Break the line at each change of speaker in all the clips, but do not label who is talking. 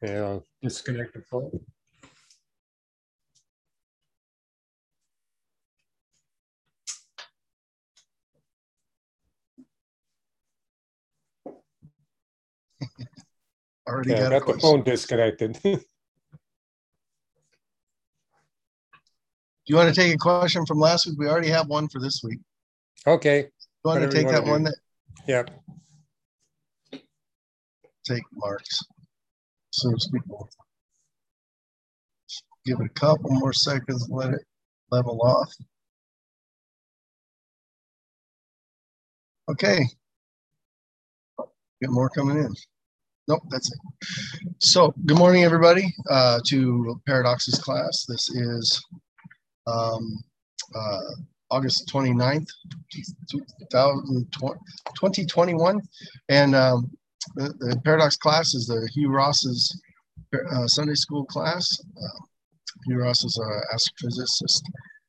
And I'll disconnect the phone.
Already
Okay, I got the phone disconnected. Do
you want to take a question from last week? We already have one for this week.
Okay.
You want to take that one?
Yeah.
Take Mark's. So people give it a couple more seconds, let it level off. Okay. Get more coming in. Nope, that's it. So, good morning, everybody, to Paradoxes class. This is August 29th, 2021. And the Paradox class is the Hugh Ross's Sunday school class. Hugh Ross is an astrophysicist,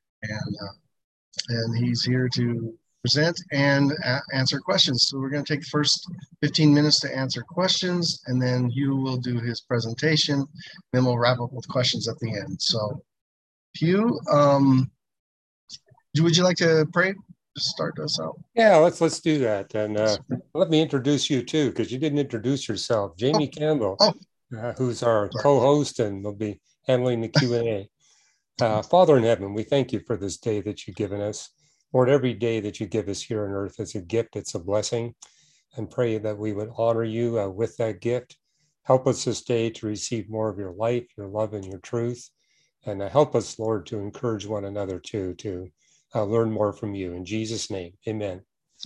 and he's here to present and answer questions. So we're going to take the first 15 minutes to answer questions, and then Hugh will do his presentation. Then we'll wrap up with questions at the end. So, Hugh, would you like to pray to start us out?
Yeah, let's do that. And let me introduce you too, because you didn't introduce yourself. Jamie Campbell, who's our co-host and will be handling the Q&A. Father in heaven, we thank you for this day that you've given us. Lord, every day that you give us here on earth is a gift, it's a blessing, and pray that we would honor you with that gift. Help us this day to receive more of your life, your love, and your truth. And help us, Lord, to encourage one another too, to learn more from you. In Jesus' name, amen.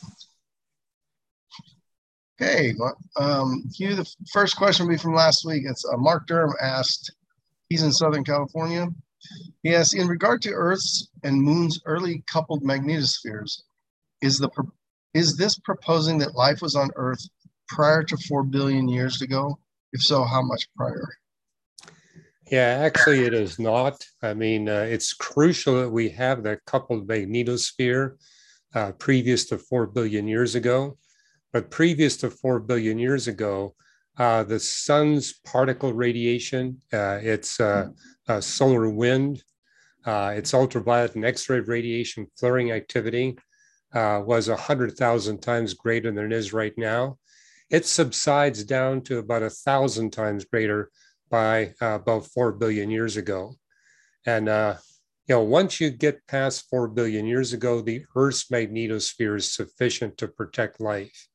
Okay, Hugh, the first question will be from last week. It's Mark Durham asked, he's in Southern California. He asks, in regard to Earth's and Moon's early coupled magnetospheres, is this proposing that life was on Earth prior to 4 billion years ago? If so, how much prior?
Yeah, actually it is not. I mean, it's crucial that we have that coupled magnetosphere previous to 4 billion years ago. But previous to 4 billion years ago, the sun's particle radiation, its solar wind, its ultraviolet and X-ray radiation flaring activity was 100,000 times greater than it is right now. It subsides down to about 1,000 times greater by about 4 billion years ago. And once you get past 4 billion years ago, the Earth's magnetosphere is sufficient to protect life.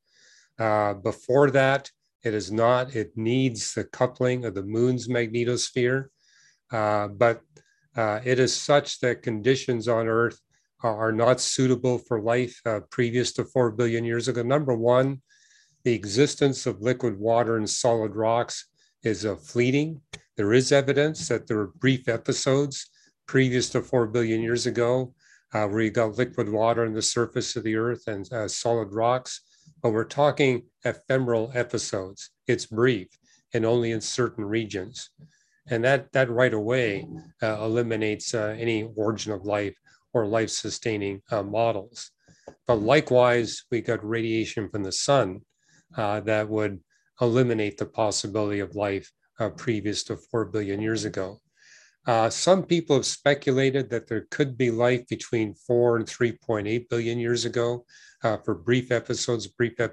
Before that, it is not. It needs the coupling of the moon's magnetosphere, but it is such that conditions on Earth are not suitable for life previous to 4 billion years ago. Number one, the existence of liquid water and solid rocks is fleeting. There is evidence that there were brief episodes previous to 4 billion years ago where you got liquid water on the surface of the Earth and solid rocks. But we're talking ephemeral episodes. It's brief and only in certain regions. And that right away eliminates any origin of life or life-sustaining models. But likewise, we got radiation from the sun that would eliminate the possibility of life previous to 4 billion years ago. Some people have speculated that there could be life between 4 and 3.8 billion years ago for brief episodes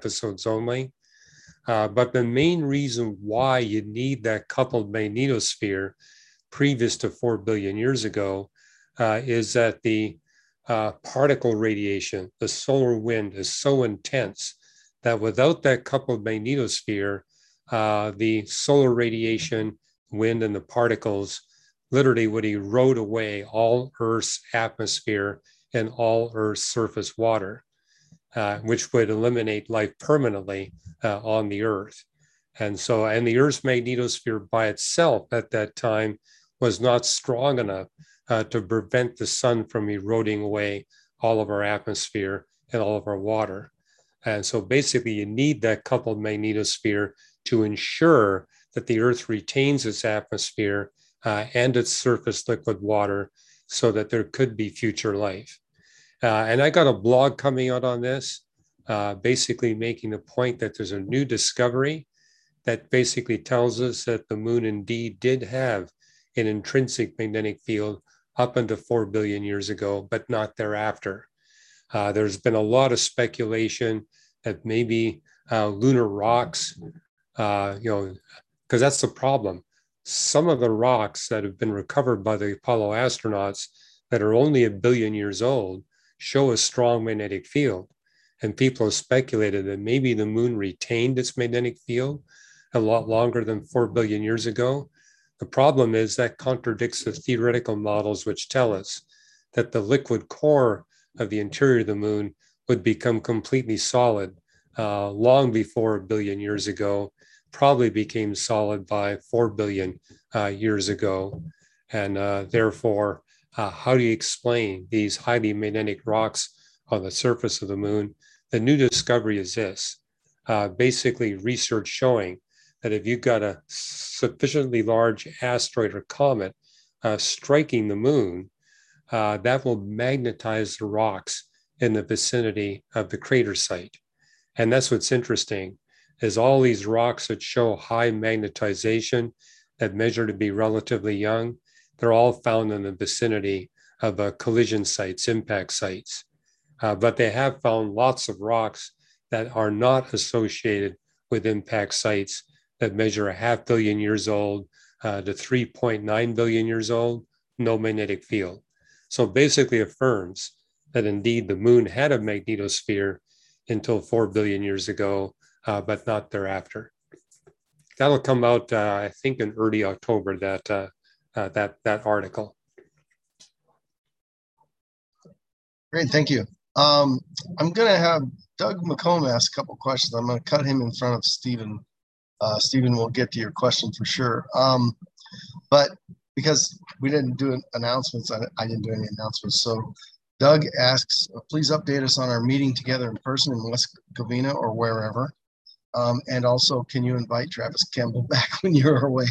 only. But the main reason why you need that coupled magnetosphere previous to 4 billion years ago is that the particle radiation, the solar wind, is so intense that without that coupled magnetosphere, the solar radiation, wind, and the particles literally would erode away all Earth's atmosphere and all Earth's surface water, which would eliminate life permanently on the Earth. And the Earth's magnetosphere by itself at that time was not strong enough to prevent the sun from eroding away all of our atmosphere and all of our water. And so basically you need that coupled magnetosphere to ensure that the Earth retains its atmosphere and its surface liquid water so that there could be future life. And I got a blog coming out on this, basically making the point that there's a new discovery that basically tells us that the moon indeed did have an intrinsic magnetic field up until 4 billion years ago, but not thereafter. There's been a lot of speculation that maybe lunar rocks, because that's the problem. Some of the rocks that have been recovered by the Apollo astronauts that are only 1 billion years old show a strong magnetic field. And people have speculated that maybe the moon retained its magnetic field a lot longer than 4 billion years ago. The problem is that contradicts the theoretical models, which tell us that the liquid core of the interior of the moon would become completely solid long before 1 billion years ago, probably became solid by 4 billion years ago. And therefore, how do you explain these highly magnetic rocks on the surface of the moon? The new discovery is this, basically research showing that if you've got a sufficiently large asteroid or comet striking the moon, that will magnetize the rocks in the vicinity of the crater site. And that's what's interesting, is all these rocks that show high magnetization that measure to be relatively young, they're all found in the vicinity of collision sites, impact sites. But they have found lots of rocks that are not associated with impact sites that measure 500 million years old to 3.9 billion years old, no magnetic field. So basically affirms that indeed the moon had a magnetosphere until 4 billion years ago, but not thereafter. That'll come out, I think, in early October, that article.
Great, thank you. I'm going to have Doug McComb ask a couple questions. I'm going to cut him in front of Stephen. Stephen will get to your question for sure. But because we didn't do announcements, I didn't do any announcements. So Doug asks, please update us on our meeting together in person in West Covina or wherever. And also, can you invite Travis Campbell back when you're away?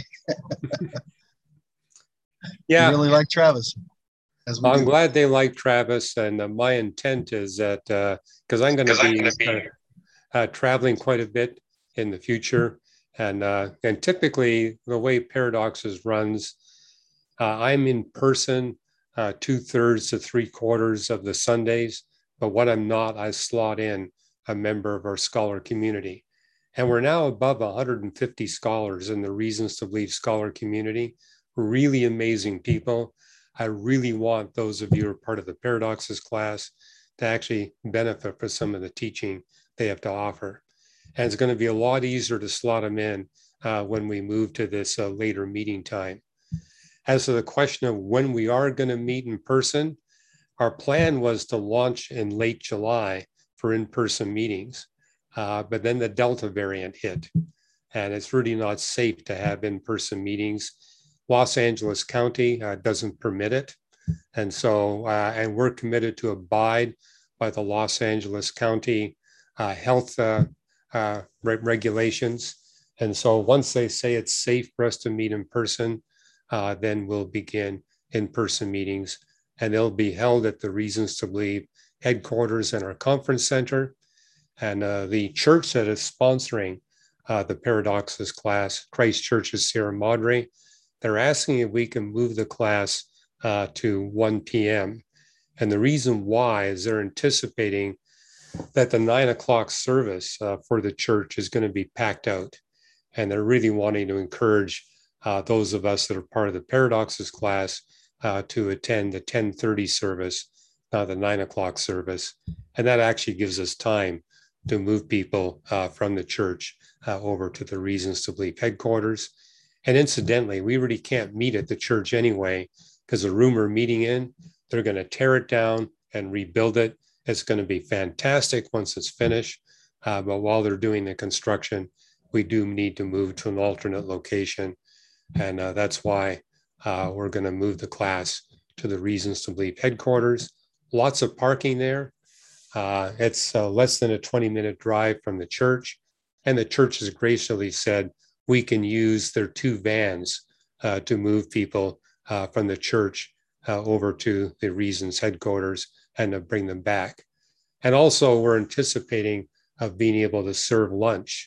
Yeah.
We really like Travis.
I'm glad they like Travis. And my intent is that, because I'm going to be traveling quite a bit in the future. And typically the way Paradoxes runs, I'm in person 2/3 to 3/4 of the Sundays, but when I'm not, I slot in a member of our scholar community. And we're now above 150 scholars in the Reasons to Believe scholar community, really amazing people. I really want those of you who are part of the Paradoxes class to actually benefit from some of the teaching they have to offer. And it's going to be a lot easier to slot them in when we move to this later meeting time. As to the question of when we are going to meet in person, our plan was to launch in late July for in-person meetings, but then the Delta variant hit, and it's really not safe to have in-person meetings. Los Angeles County doesn't permit it, and so and we're committed to abide by the Los Angeles County health regulations. And so once they say it's safe for us to meet in person, then we'll begin in-person meetings, and they'll be held at the Reasons to Believe headquarters in our conference center. And the church that is sponsoring the Paradoxes class, Christ Church of Sierra Madre, they're asking if we can move the class to 1 p.m. And the reason why is they're anticipating that the 9 o'clock service for the church is going to be packed out. And they're really wanting to encourage those of us that are part of the Paradoxes class to attend the 10:30 service, the 9 o'clock service. And that actually gives us time to move people from the church over to the Reasons to Believe headquarters. And incidentally, we really can't meet at the church anyway, because the room we're meeting in, they're going to tear it down and rebuild it. It's going to be fantastic once it's finished. But while they're doing the construction, we do need to move to an alternate location. And that's why we're going to move the class to the Reasons to Believe headquarters. Lots of parking there. It's less than a 20-minute drive from the church. And the church has graciously said we can use their 2 vans to move people from the church over to the Reasons headquarters and to bring them back. And also we're anticipating of being able to serve lunch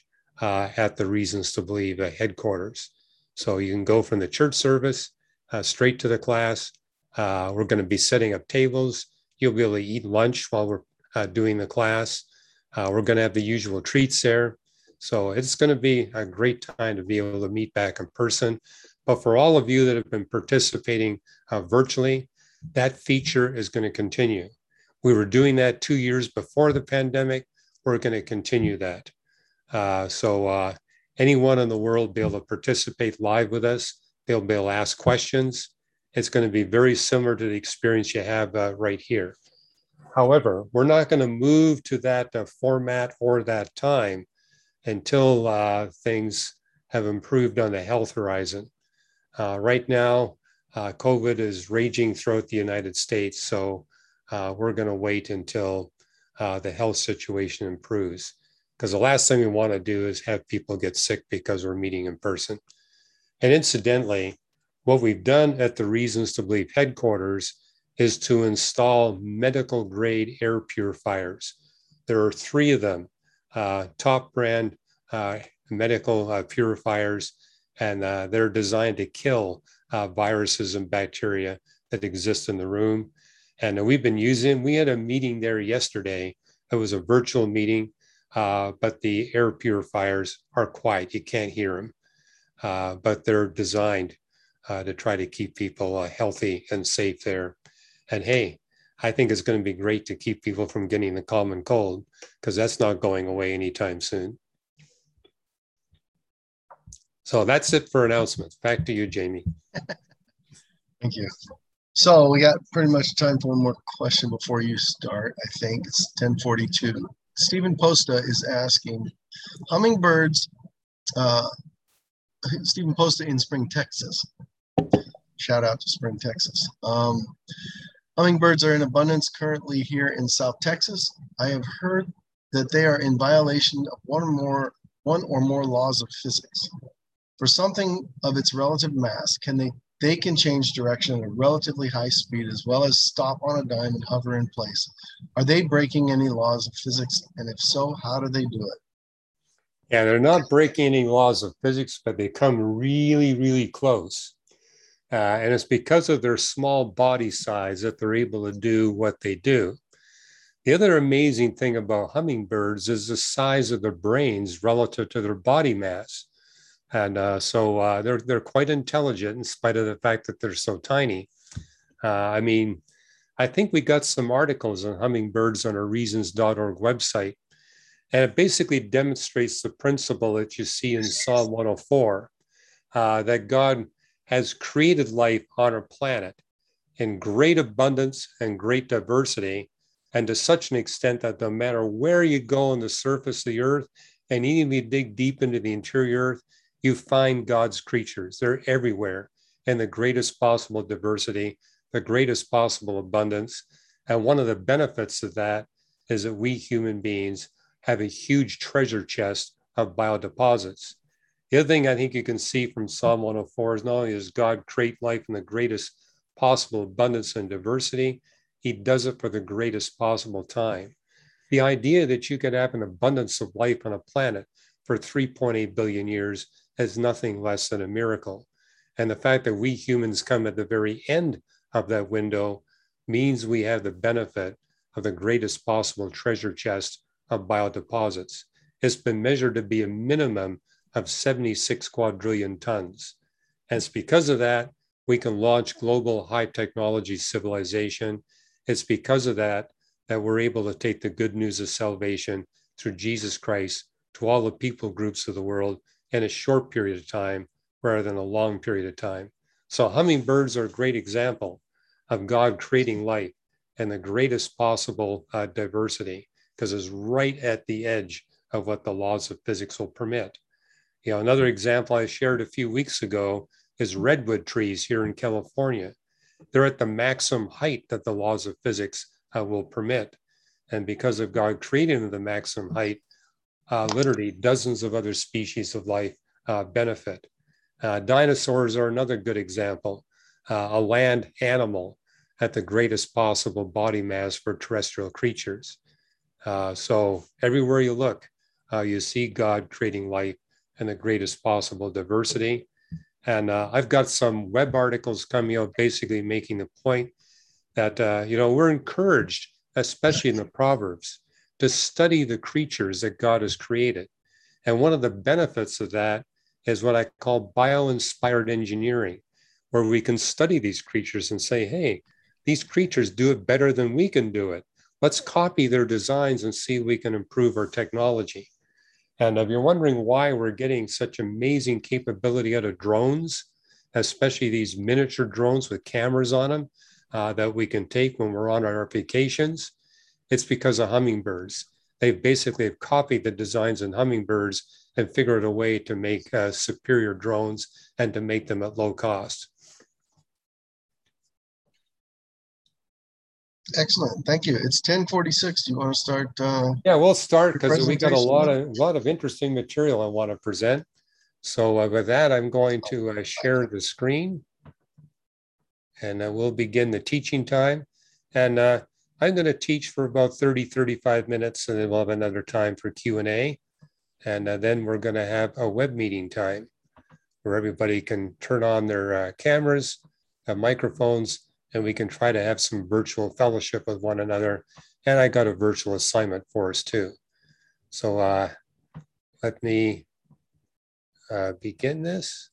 at the Reasons to Believe headquarters. So you can go from the church service straight to the class. We're going to be setting up tables. You'll be able to eat lunch while we're doing the class. We're going to have the usual treats there. So it's going to be a great time to be able to meet back in person. But for all of you that have been participating virtually, that feature is going to continue. We were doing that 2 years before the pandemic. We're going to continue that. So anyone in the world will be able to participate live with us. They'll be able to ask questions. It's going to be very similar to the experience you have right here. However, we're not going to move to that format or that time until things have improved on the health horizon. Right now, COVID is raging throughout the United States, so we're going to wait until the health situation improves. Because the last thing we want to do is have people get sick because we're meeting in person. And incidentally, what we've done at the Reasons to Believe headquarters is to install medical grade air purifiers. There are 3 of them, top brand medical purifiers, and they're designed to kill viruses and bacteria that exist in the room. And we've been using, we had a meeting there yesterday. It was a virtual meeting, but the air purifiers are quiet. You can't hear them, but they're designed to try to keep people healthy and safe there. And hey, I think it's going to be great to keep people from getting the common cold, because that's not going away anytime soon. So that's it for announcements. Back to you, Jamie.
Thank you. So we got pretty much time for one more question before you start. I think it's 10:42. Stephen Posta is asking, hummingbirds, Stephen Posta in Spring, Texas. Shout out to Spring, Texas. Hummingbirds are in abundance currently here in South Texas. I have heard that they are in violation of one or more laws of physics. For something of its relative mass, they can change direction at a relatively high speed, as well as stop on a dime and hover in place. Are they breaking any laws of physics? And if so, how do they do it?
Yeah, they're not breaking any laws of physics, but they come really, really close. And it's because of their small body size that they're able to do what they do. The other amazing thing about hummingbirds is the size of their brains relative to their body mass. And so they're quite intelligent in spite of the fact that they're so tiny. I mean, I think we got some articles on hummingbirds on our reasons.org website, and it basically demonstrates the principle that you see in Psalm 104, that God has created life on our planet in great abundance and great diversity, and to such an extent that no matter where you go on the surface of the earth, and even if you dig deep into the interior earth, you find God's creatures. They're everywhere in the greatest possible diversity, the greatest possible abundance. And one of the benefits of that is that we human beings have a huge treasure chest of biodeposits. The other thing I think you can see from Psalm 104 is not only does God create life in the greatest possible abundance and diversity, he does it for the greatest possible time. The idea that you could have an abundance of life on a planet for 3.8 billion years is nothing less than a miracle. And the fact that we humans come at the very end of that window means we have the benefit of the greatest possible treasure chest of biodeposits. It's been measured to be a minimum of 76 quadrillion tons. And it's because of that, we can launch global high technology civilization. It's because of that we're able to take the good news of salvation through Jesus Christ to all the people groups of the world in a short period of time rather than a long period of time. So hummingbirds are a great example of God creating life and the greatest possible diversity, because it's right at the edge of what the laws of physics will permit. You know, another example I shared a few weeks ago is redwood trees here in California. They're at the maximum height that the laws of physics will permit. And because of God creating the maximum height, literally dozens of other species of life benefit. Dinosaurs are another good example, a land animal at the greatest possible body mass for terrestrial creatures. So everywhere you look, you see God creating life in the greatest possible diversity. And I've got some web articles coming out basically making the point that, we're encouraged, especially in the Proverbs, to study the creatures that God has created. And one of the benefits of that is what I call bio-inspired engineering, where we can study these creatures and say, hey, these creatures do it better than we can do it. Let's copy their designs and see if we can improve our technology. And if you're wondering why we're getting such amazing capability out of drones, especially these miniature drones with cameras on them that we can take when we're on our vacations, it's because of hummingbirds. They basically have copied the designs in hummingbirds and figured a way to make superior drones and to make them at low cost.
Excellent. Thank you. It's 10:46. Do you want to start?
Yeah, we'll start because we got a lot of interesting material I want to present. So with that, I'm going to share the screen, and we'll begin the teaching time. And I'm going to teach for about 35 minutes, and then we'll have another time for Q&A. And then we're going to have a web meeting time where everybody can turn on their cameras, microphones, and we can try to have some virtual fellowship with one another. And I got a virtual assignment for us too. So let me begin this.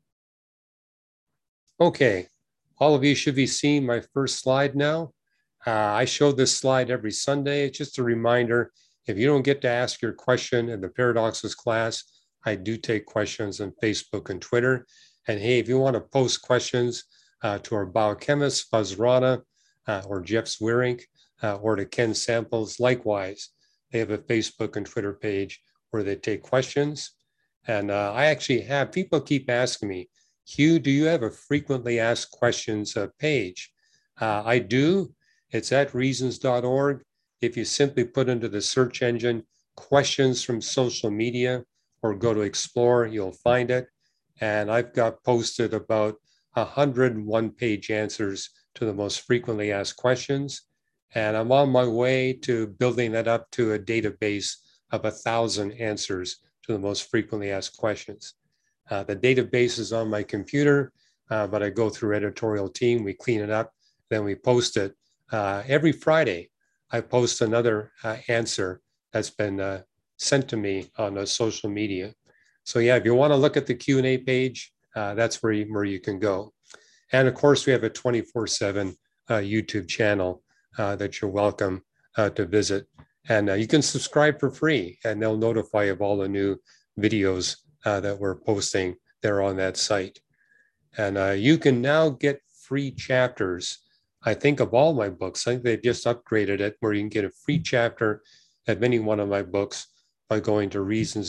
Okay, all of you should be seeing my first slide now. I show this slide every Sunday. It's just a reminder, if you don't get to ask your question in the Paradoxes class, I do take questions on Facebook and Twitter. And hey, if you want to post questions to our biochemist, Fuzz Rana, or Jeff Zwirink, or to Ken Samples, likewise, they have a Facebook and Twitter page where they take questions. And I actually have, people keep asking me, Hugh, do you have a frequently asked questions page? I do. It's at reasons.org. If you simply put into the search engine questions from social media or go to explore, you'll find it. And I've got posted about 100 one-page answers to the most frequently asked questions. And I'm on my way to building that up to a database of 1,000 answers to the most frequently asked questions. The database is on my computer, but I go through editorial team, we clean it up, then we post it. Every Friday, I post another answer that's been sent to me on social media. So yeah, if you want to look at the Q&A page, that's where you can go. And of course, we have a 24/7 YouTube channel that you're welcome to visit. And you can subscribe for free, and they'll notify you of all the new videos that we're posting there on that site. And you can now get free chapters, I think, of all my books. I think they've just upgraded it where you can get a free chapter of any one of my books by going to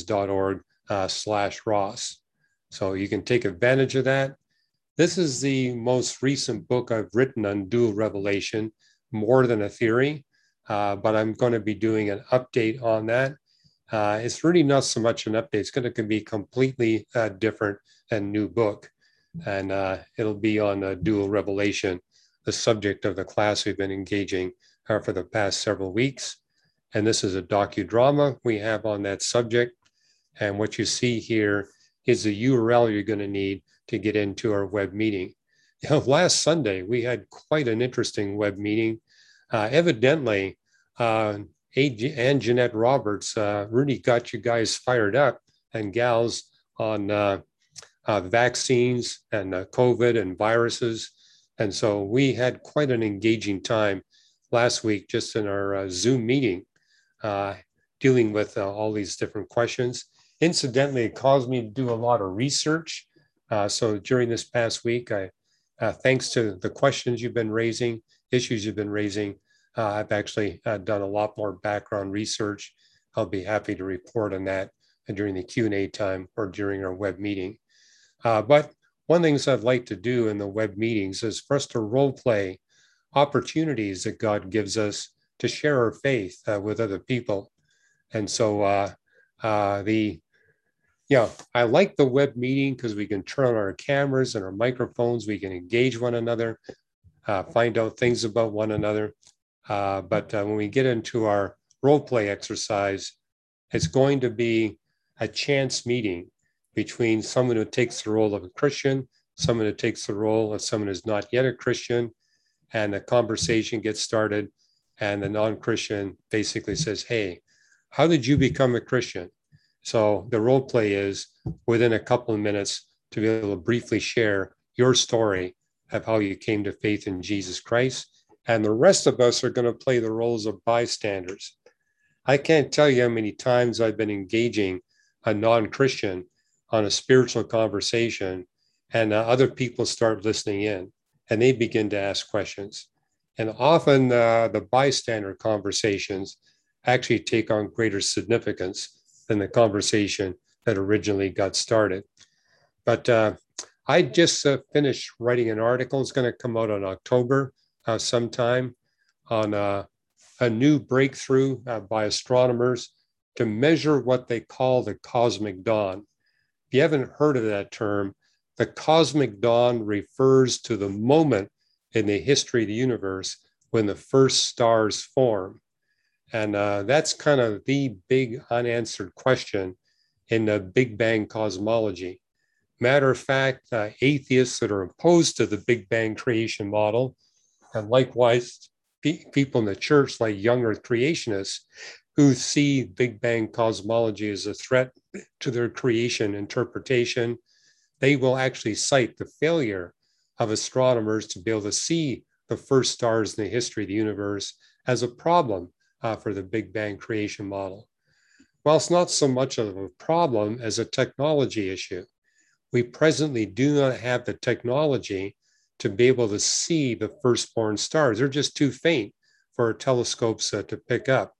reasons.org/Ross. So you can take advantage of that. This is the most recent book I've written on dual revelation, More Than a Theory, but I'm going to be doing an update on that. It's really not so much an update. It's going to be completely different and new book. And it'll be on dual revelation, the subject of the class we've been engaging for the past several weeks. And this is a docudrama we have on that subject. And what you see here is the URL you're going to need to get into our web meeting. You know, last Sunday, we had quite an interesting web meeting. Evidently, and Jeanette Roberts really got you guys fired up and gals on vaccines and COVID and viruses. And so we had quite an engaging time last week just in our Zoom meeting, dealing with all these different questions. Incidentally, it caused me to do a lot of research. So during this past week, thanks to the questions you've been raising, issues you've been raising, I've actually done a lot more background research. I'll be happy to report on that during the Q&A time or during our web meeting. But one of the things I'd like to do in the web meetings is for us to role play opportunities that God gives us to share our faith with other people. And so I like the web meeting because we can turn on our cameras and our microphones. We can engage one another, find out things about one another. But when we get into our role play exercise, It's going to be a chance meeting between someone who takes the role of a Christian, someone who takes the role of someone who's not yet a Christian, and a conversation gets started. And the non-Christian basically says, hey, how did you become a Christian? So the role play is within a couple of minutes to be able to briefly share your story of how you came to faith in Jesus Christ. And the rest of us are going to play the roles of bystanders. I can't tell you how many times I've been engaging a non-Christian on a spiritual conversation, and other people start listening in and they begin to ask questions. And often the bystander conversations actually take on greater significance than the conversation that originally got started. But I just finished writing an article. It's going to come out in October sometime on a new breakthrough by astronomers to measure what they call the cosmic dawn. If you haven't heard of that term, the cosmic dawn refers to the moment in the history of the universe when the first stars form. And that's kind of the big unanswered question in the Big Bang cosmology. Matter of fact, atheists that are opposed to the Big Bang creation model, and likewise people in the church like young earth creationists who see Big Bang cosmology as a threat to their creation interpretation, they will actually cite the failure of astronomers to be able to see the first stars in the history of the universe as a problem for the Big Bang creation model. Well, it's not so much of a problem as a technology issue. We presently do not have the technology to be able to see the firstborn stars. They're just too faint for our telescopes to pick up.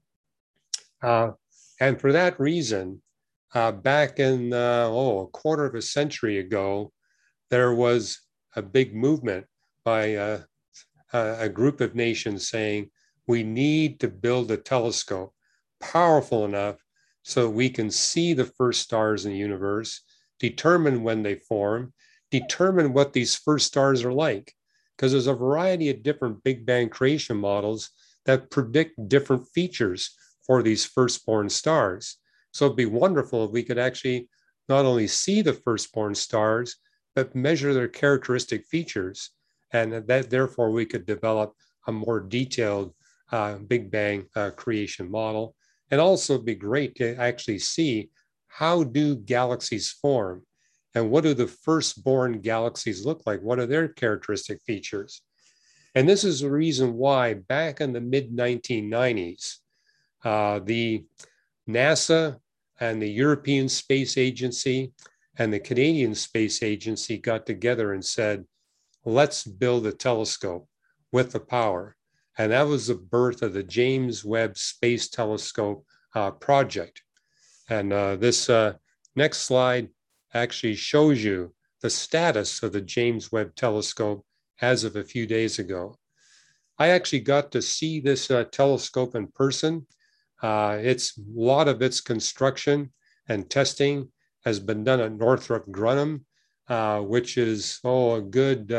And for that reason, back in, a quarter of a century ago, there was a big movement by a group of nations saying, we need to build a telescope powerful enough so we can see the first stars in the universe, determine when they form, determine what these first stars are like. Because there's a variety of different Big Bang creation models that predict different features for these firstborn stars. So it'd be wonderful if we could actually not only see the firstborn stars, but measure their characteristic features. And that therefore we could develop a more detailed Big Bang creation model. And also it'd be great to actually see how do galaxies form and what do the firstborn galaxies look like? What are their characteristic features? And this is the reason why back in the mid-1990s, the NASA and the European Space Agency and the Canadian Space Agency got together and said, let's build a telescope with the power. And that was the birth of the James Webb Space Telescope project. And this next slide actually shows you the status of the James Webb Telescope as of a few days ago. I actually got to see this telescope in person. A lot of its construction and testing has been done at Northrop Grumman, which is a good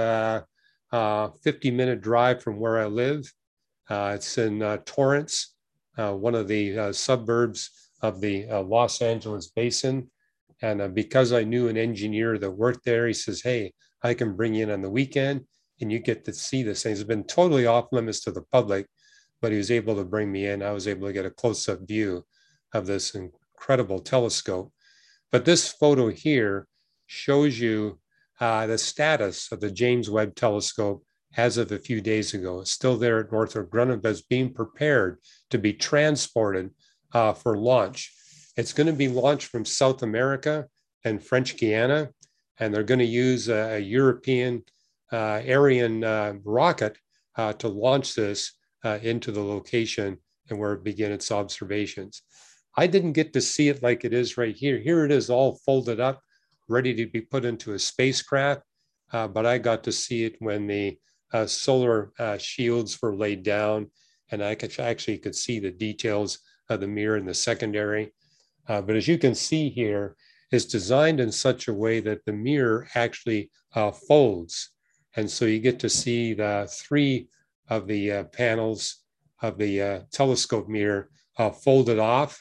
50-minute drive from where I live. It's in Torrance, one of the suburbs of the Los Angeles basin. And because I knew an engineer that worked there, he says, hey, I can bring you in on the weekend and you get to see this thing. It's been totally off limits to the public, but he was able to bring me in. I was able to get a close-up view of this incredible telescope. But this photo here shows you the status of the James Webb Telescope as of a few days ago. It's still there at Northrop Grumman, but it's being prepared to be transported for launch. It's going to be launched from South America and French Guiana, and they're going to use a European Ariane rocket to launch this into the location and where it began its observations. I didn't get to see it like it is right here. Here it is all folded up, ready to be put into a spacecraft, but I got to see it when the solar shields were laid down, and I actually could see the details of the mirror in the secondary. But as you can see here, it's designed in such a way that the mirror actually folds. And so you get to see the three of the panels of the telescope mirror folded off.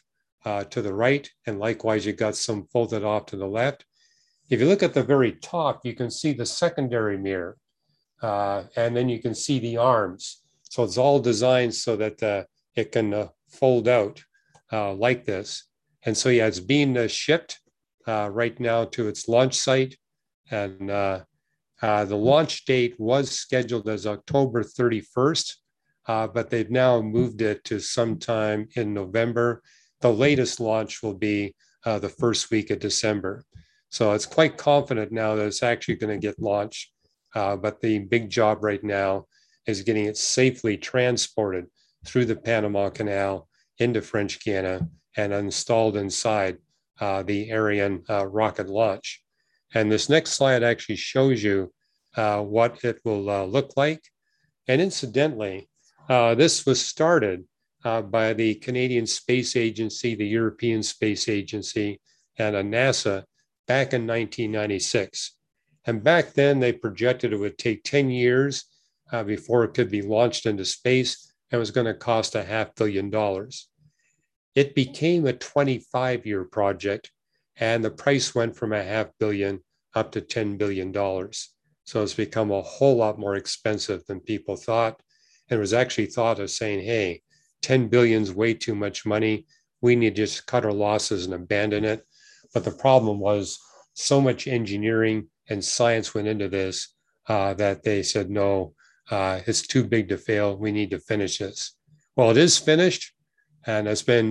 to the right, and likewise, you got some folded off to the left. If you look at the very top, you can see the secondary mirror, and then you can see the arms. So it's all designed so that it can fold out like this. And so, yeah, it's being shipped right now to its launch site. And the launch date was scheduled as October 31st, but they've now moved it to sometime in November. The latest launch will be the first week of December. So it's quite confident now that it's actually going to get launched. But the big job right now is getting it safely transported through the Panama Canal into French Guiana and installed inside the Ariane rocket launch. And this next slide actually shows you what it will look like. And incidentally, this was started by the Canadian Space Agency, the European Space Agency, and NASA back in 1996. And back then, they projected it would take 10 years before it could be launched into space and was going to cost $500 million. It became a 25-year project, and the price went from $500 million up to $10 billion. So it's become a whole lot more expensive than people thought. And it was actually thought of saying, hey, 10 billion is way too much money. We need to just cut our losses and abandon it. But the problem was so much engineering and science went into this that they said, no, it's too big to fail. We need to finish this. Well, it is finished. And it's been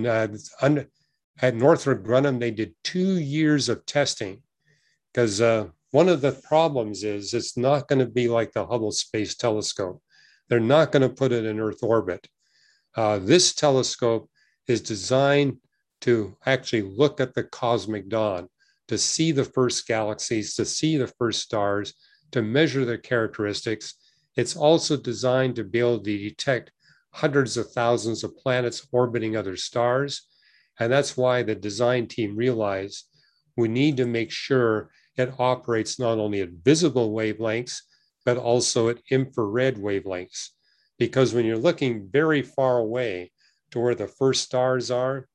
at Northrop Grumman, they did 2 years of testing because one of the problems is it's not going to be like the Hubble Space Telescope. They're not going to put it in Earth orbit. This telescope is designed to actually look at the cosmic dawn, to see the first galaxies, to see the first stars, to measure their characteristics. It's also designed to be able to detect hundreds of thousands of planets orbiting other stars. And that's why the design team realized we need to make sure it operates not only at visible wavelengths, but also at infrared wavelengths. Because when you're looking very far away to where the first stars are,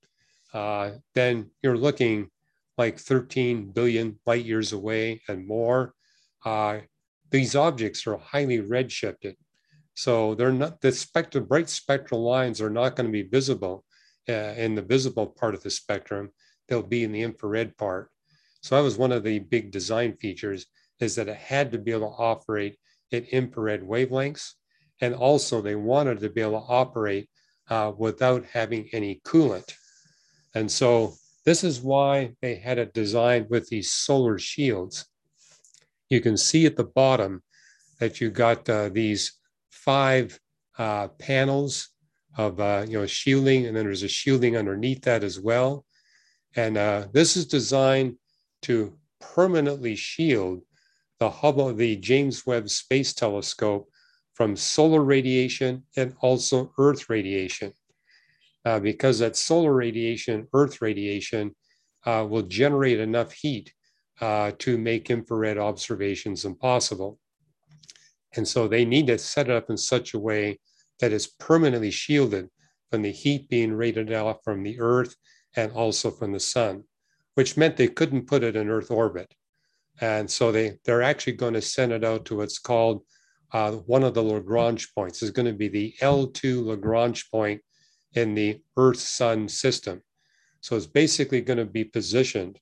then you're looking like 13 billion light years away and more. These objects are highly redshifted. So they're not, the bright spectral lines are not going to be visible in the visible part of the spectrum. They'll be in the infrared part. So that was one of the big design features, is that it had to be able to operate at infrared wavelengths. And also they wanted to be able to operate without having any coolant. And so this is why they had it designed with these solar shields. You can see at the bottom that you got these 5 panels of shielding, and then there's a shielding underneath that as well. And this is designed to permanently shield the James Webb Space Telescope from solar radiation and also Earth radiation. Because that solar radiation, Earth radiation, will generate enough heat to make infrared observations impossible. And so they need to set it up in such a way that it's permanently shielded from the heat being radiated off from the Earth and also from the sun, which meant they couldn't put it in Earth orbit. And so they're actually going to send it out to what's called one of the Lagrange points. Is going to be the L2 Lagrange point in the Earth-Sun system. So it's basically going to be positioned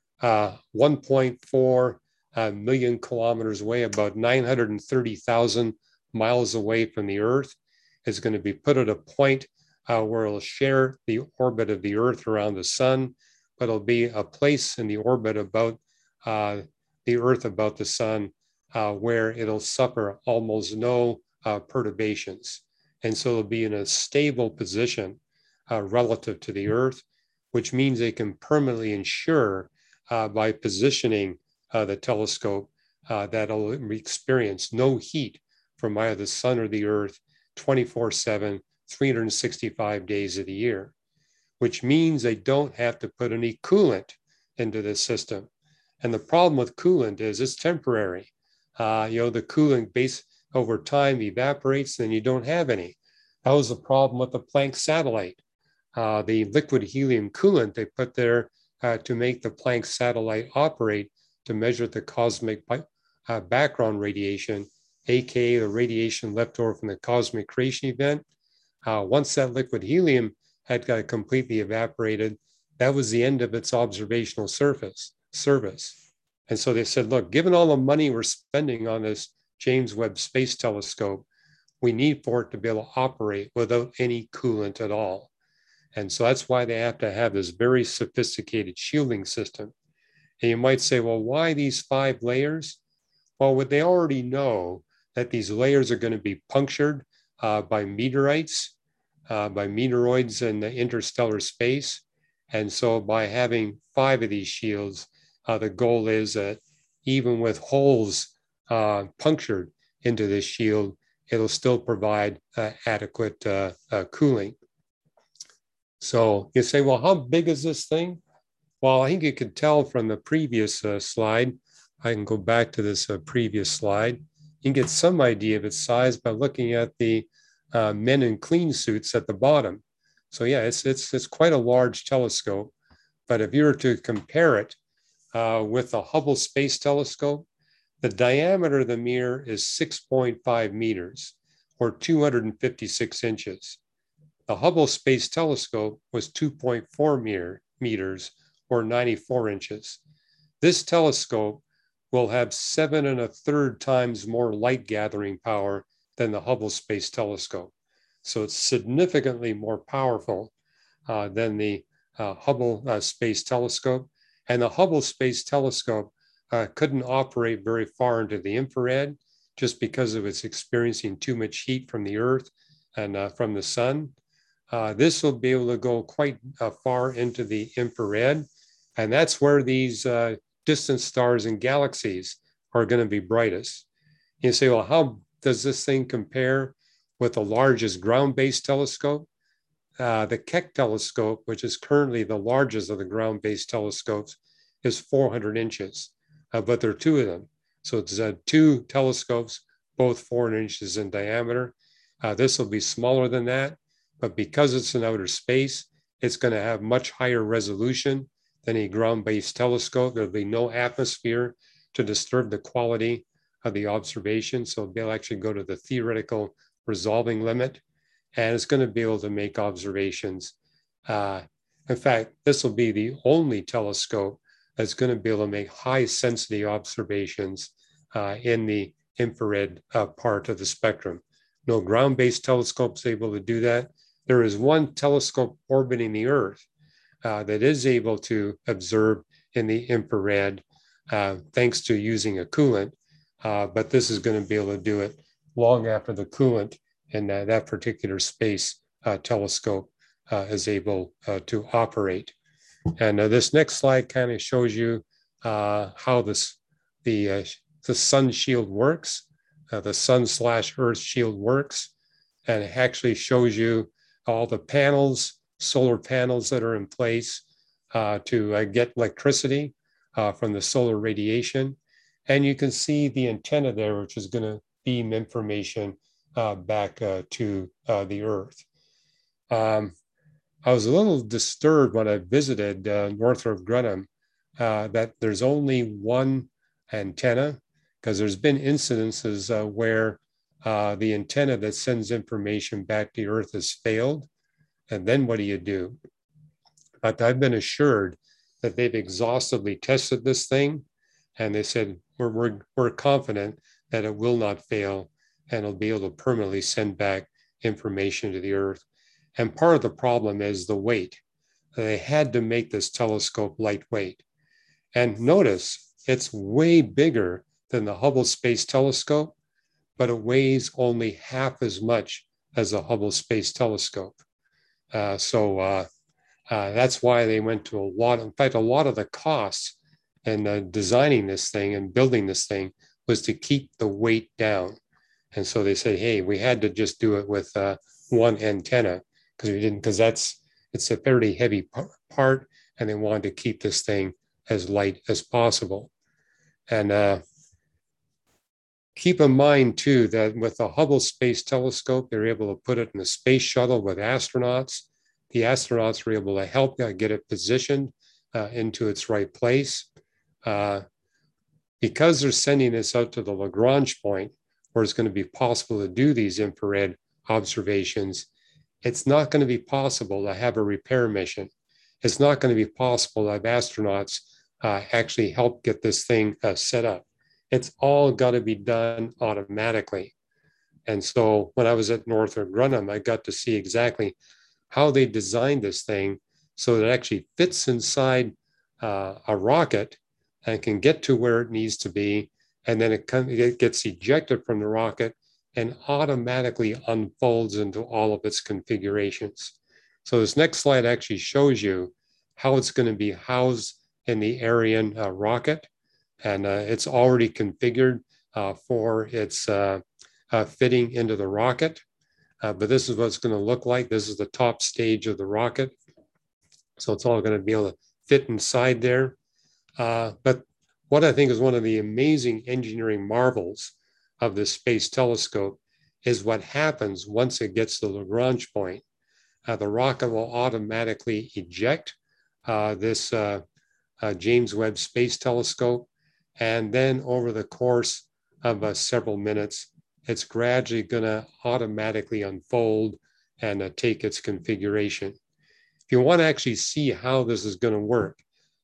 1.4 million kilometers away, about 930,000 miles away from the Earth. It's going to be put at a point where it'll share the orbit of the Earth around the sun, but it'll be a place in the orbit about the Earth about the sun where it'll suffer almost no perturbations. And so it'll be in a stable position relative to the Earth, which means they can permanently ensure by positioning the telescope that it'll experience no heat from either the sun or the Earth 24/7, 365 days of the year, which means they don't have to put any coolant into the system. And the problem with coolant is it's temporary. The coolant base over time evaporates, then you don't have any. That was the problem with the Planck satellite. the liquid helium coolant they put there to make the Planck satellite operate to measure the cosmic background radiation, aka the radiation left over from the cosmic creation event. Once that liquid helium had got completely evaporated, that was the end of its observational service. And so they said, look, given all the money we're spending on this James Webb Space Telescope, we need for it to be able to operate without any coolant at all. And so that's why they have to have this very sophisticated shielding system. And you might say, well, why these 5 layers? Well, what they already know that these layers are going to be punctured by meteorites, by meteoroids in the interstellar space. And so by having 5 of these shields, the goal is that even with holes punctured into this shield, it'll still provide adequate cooling. So you say, well, how big is this thing? Well, I think you could tell from the previous slide. I can go back to this previous slide. You can get some idea of its size by looking at the men in clean suits at the bottom. So yeah, it's quite a large telescope. But if you were to compare it with the Hubble Space Telescope, the diameter of the mirror is 6.5 meters, or 256 inches. The Hubble Space Telescope was 2.4 meters, or 94 inches. This telescope will have 7 1/3 times more light gathering power than the Hubble Space Telescope. So it's significantly more powerful than the Hubble Space Telescope. And the Hubble Space Telescope couldn't operate very far into the infrared just because of its experiencing too much heat from the Earth and from the sun. This will be able to go quite far into the infrared. And that's where these distant stars and galaxies are going to be brightest. You say, well, how does this thing compare with the largest ground-based telescope? The Keck telescope, which is currently the largest of the ground-based telescopes, is 400 inches, but there are 2 of them. So it's 2 telescopes, both 400 inches in diameter. This will be smaller than that, but because it's in outer space, it's going to have much higher resolution than a ground-based telescope. There'll be no atmosphere to disturb the quality of the observation. So they'll actually go to the theoretical resolving limit, and it's going to be able to make observations. In fact, this will be the only telescope that's going to be able to make high sensitivity observations in the infrared part of the spectrum. No ground-based telescope is able to do that. There is one telescope orbiting the Earth that is able to observe in the infrared thanks to using a coolant, but this is going to be able to do it long after the coolant in that particular space telescope is able to operate. And this next slide kind of shows you how the sun shield works, the sun/Earth shield works, and it actually shows you all the panels, solar panels that are in place to get electricity from the solar radiation. And you can see the antenna there, which is going to beam information back to the Earth. I was a little disturbed when I visited Northrop Grumman that there's only one antenna, because there's been incidences where the antenna that sends information back to Earth has failed. And then what do you do? But I've been assured that they've exhaustively tested this thing. And they said, we're confident that it will not fail and it'll be able to permanently send back information to the Earth. And part of the problem is the weight. They had to make this telescope lightweight. And notice, it's way bigger than the Hubble Space Telescope, but it weighs only half as much as the Hubble Space Telescope. So that's why they went to a lot. In fact, a lot of the costs in designing this thing and building this thing was to keep the weight down. And so they said, hey, we had to just do it with one antenna because it's a fairly heavy part, and they wanted to keep this thing as light as possible. And keep in mind, too, that with the Hubble Space Telescope, they're able to put it in a space shuttle with astronauts. the astronauts were able to help get it positioned into its right place. Because they're sending this out to the Lagrange point, where it's going to be possible to do these infrared observations, it's not going to be possible to have a repair mission. It's not going to be possible to have astronauts actually help get this thing set up. It's all got to be done automatically. And so when I was at Northrop Grumman, I got to see exactly how they designed this thing so that it actually fits inside a rocket and can get to where it needs to be. And then it gets ejected from the rocket and automatically unfolds into all of its configurations. So this next slide actually shows you how it's going to be housed in the Ariane rocket. And it's already configured for its fitting into the rocket. But this is what it's going to look like. This is the top stage of the rocket. So it's all going to be able to fit inside there. But what I think is one of the amazing engineering marvels of this space telescope is what happens once it gets to the Lagrange point. The rocket will automatically eject this James Webb Space Telescope. And then over the course of several minutes, it's gradually going to automatically unfold and take its configuration. If you want to actually see how this is going to work,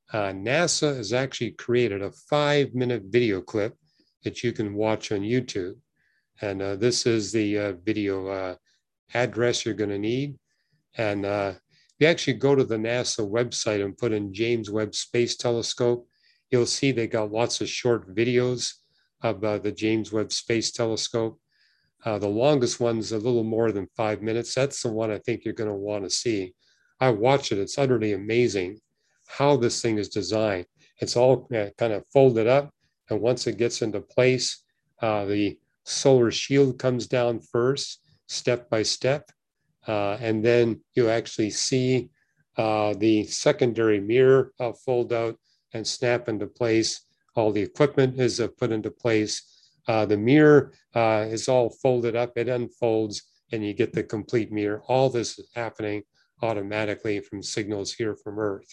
NASA has actually created a 5-minute video clip that you can watch on YouTube. And this is the video address you're going to need. And if you actually go to the NASA website and put in James Webb Space Telescope, you'll see they got lots of short videos of the James Webb Space Telescope. The longest one's a little more than 5 minutes. That's the one I think you're going to want to see. I watched it. It's utterly amazing how this thing is designed. It's all kind of folded up. And once it gets into place, the solar shield comes down first, step by step. And then you actually see the secondary mirror fold out and snap into place. All the equipment is put into place. The mirror is all folded up, it unfolds, and you get the complete mirror. All this is happening automatically from signals here from Earth.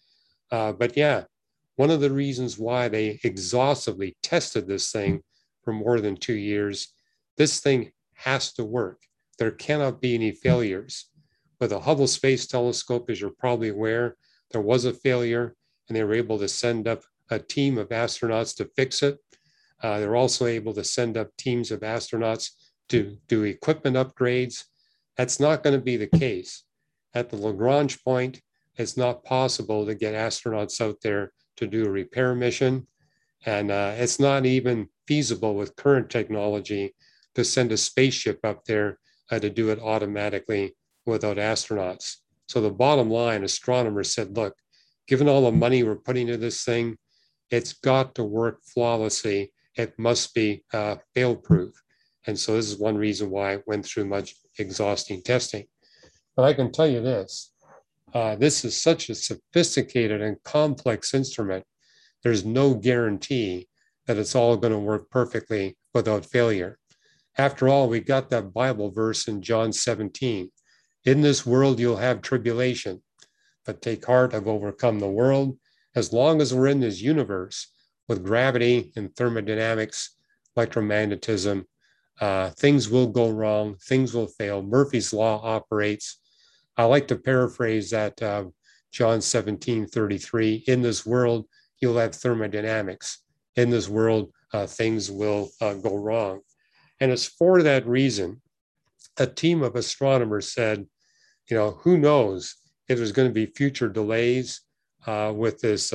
But yeah, one of the reasons why they exhaustively tested this thing for more than 2 years, this thing has to work. There cannot be any failures. With the Hubble Space Telescope, as you're probably aware, there was a failure, and they were able to send up a team of astronauts to fix it. They're also able to send up teams of astronauts to do equipment upgrades. That's not going to be the case. At the Lagrange point, it's not possible to get astronauts out there to do a repair mission. And it's not even feasible with current technology to send a spaceship up there to do it automatically without astronauts. So the bottom line, astronomers said, look, given all the money we're putting into this thing, it's got to work flawlessly. It must be fail-proof. And so this is one reason why it went through much exhausting testing. But I can tell you this, this is such a sophisticated and complex instrument. There's no guarantee that it's all going to work perfectly without failure. After all, we got that Bible verse in John 17. In this world, you'll have tribulation, but take heart, I've overcome the world. As long as we're in this universe with gravity and thermodynamics, electromagnetism, things will go wrong, things will fail. Murphy's Law operates. I like to paraphrase that John 17:33. In this world, you'll have thermodynamics. In this world, things will go wrong. And it's for that reason, a team of astronomers said, you know, who knows if there's going to be future delays with this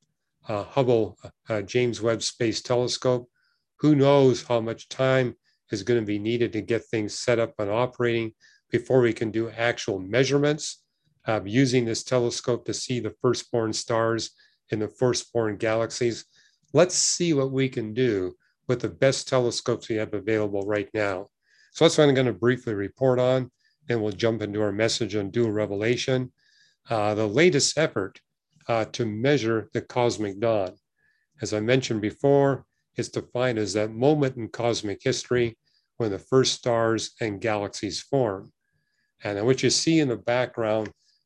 Hubble James Webb Space Telescope. Who knows how much time is going to be needed to get things set up and operating before we can do actual measurements using this telescope to see the firstborn stars in the firstborn galaxies. Let's see what we can do with the best telescopes we have available right now. So that's what I'm going to briefly report on, and we'll jump into our message on dual revelation. The latest effort to measure the cosmic dawn, as I mentioned before, is defined as that moment in cosmic history when the first stars and galaxies form. And what you see in the background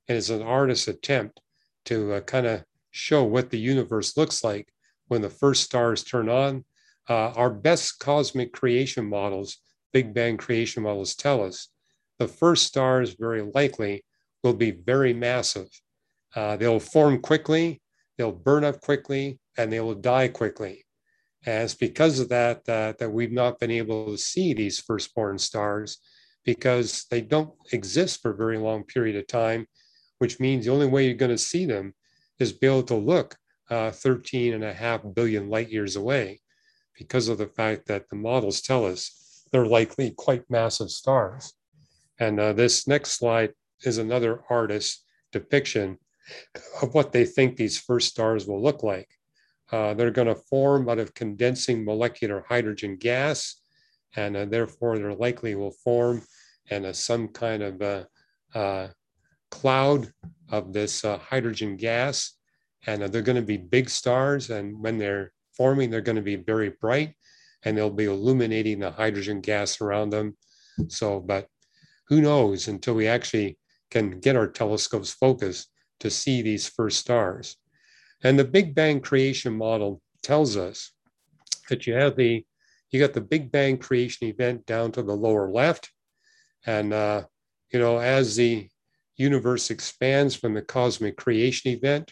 and it's an artist's attempt to kind of show what the universe looks like when the first stars turn on. Our best cosmic creation models, Big Bang creation models, tell us the first stars very likely will be very massive. They'll form quickly, they'll burn up quickly, and they will die quickly. And it's because of that that we've not been able to see these firstborn stars, because they don't exist for a very long period of time, which means the only way you're going to see them is be able to look 13.5 billion light years away, because of the fact that the models tell us they're likely quite massive stars. And this next slide is another artist's depiction of what they think these first stars will look like. They're going to form out of condensing molecular hydrogen gas, and therefore they're likely will form in some kind of cloud of this hydrogen gas. And they're going to be big stars, and when they're forming, they're going to be very bright, and they'll be illuminating the hydrogen gas around them. So, but who knows until we actually can get our telescopes focused to see these first stars. And the Big Bang creation model tells us that you got the Big Bang creation event down to the lower left. And, as the universe expands from the cosmic creation event,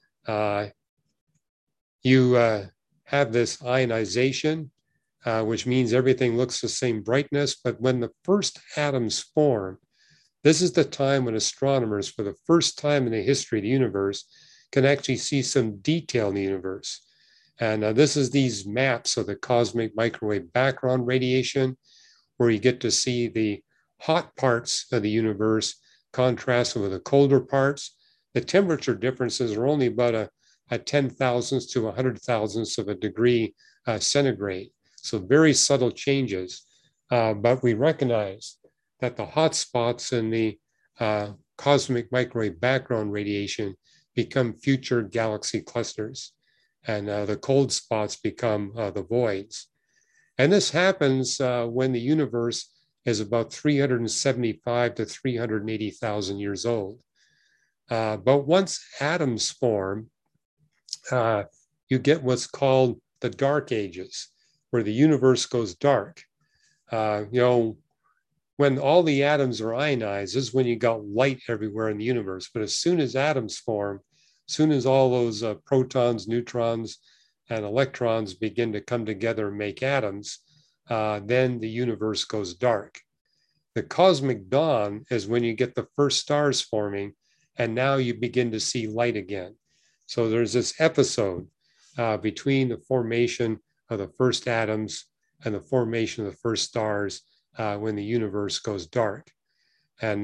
you have this ionization, which means everything looks the same brightness. But when the first atoms form, this is the time when astronomers, for the first time in the history of the universe, can actually see some detail in the universe. And this is these maps of the cosmic microwave background radiation, where you get to see the hot parts of the universe contrasted with the colder parts. The temperature differences are only about a 10 thousandths to 100 thousandths of a degree centigrade. So very subtle changes. But we recognize that the hot spots in the cosmic microwave background radiation become future galaxy clusters, and the cold spots become the voids. And this happens when the universe is about 375 to 380,000 years old. But once atoms form, you get what's called the dark ages, where the universe goes dark. When all the atoms are ionized, this is when you got light everywhere in the universe. But as soon as atoms form, as soon as all those protons, neutrons, and electrons begin to come together and make atoms, then the universe goes dark. The cosmic dawn is when you get the first stars forming, and now you begin to see light again. So there's this episode between the formation of the first atoms and the formation of the first stars when the universe goes dark. And,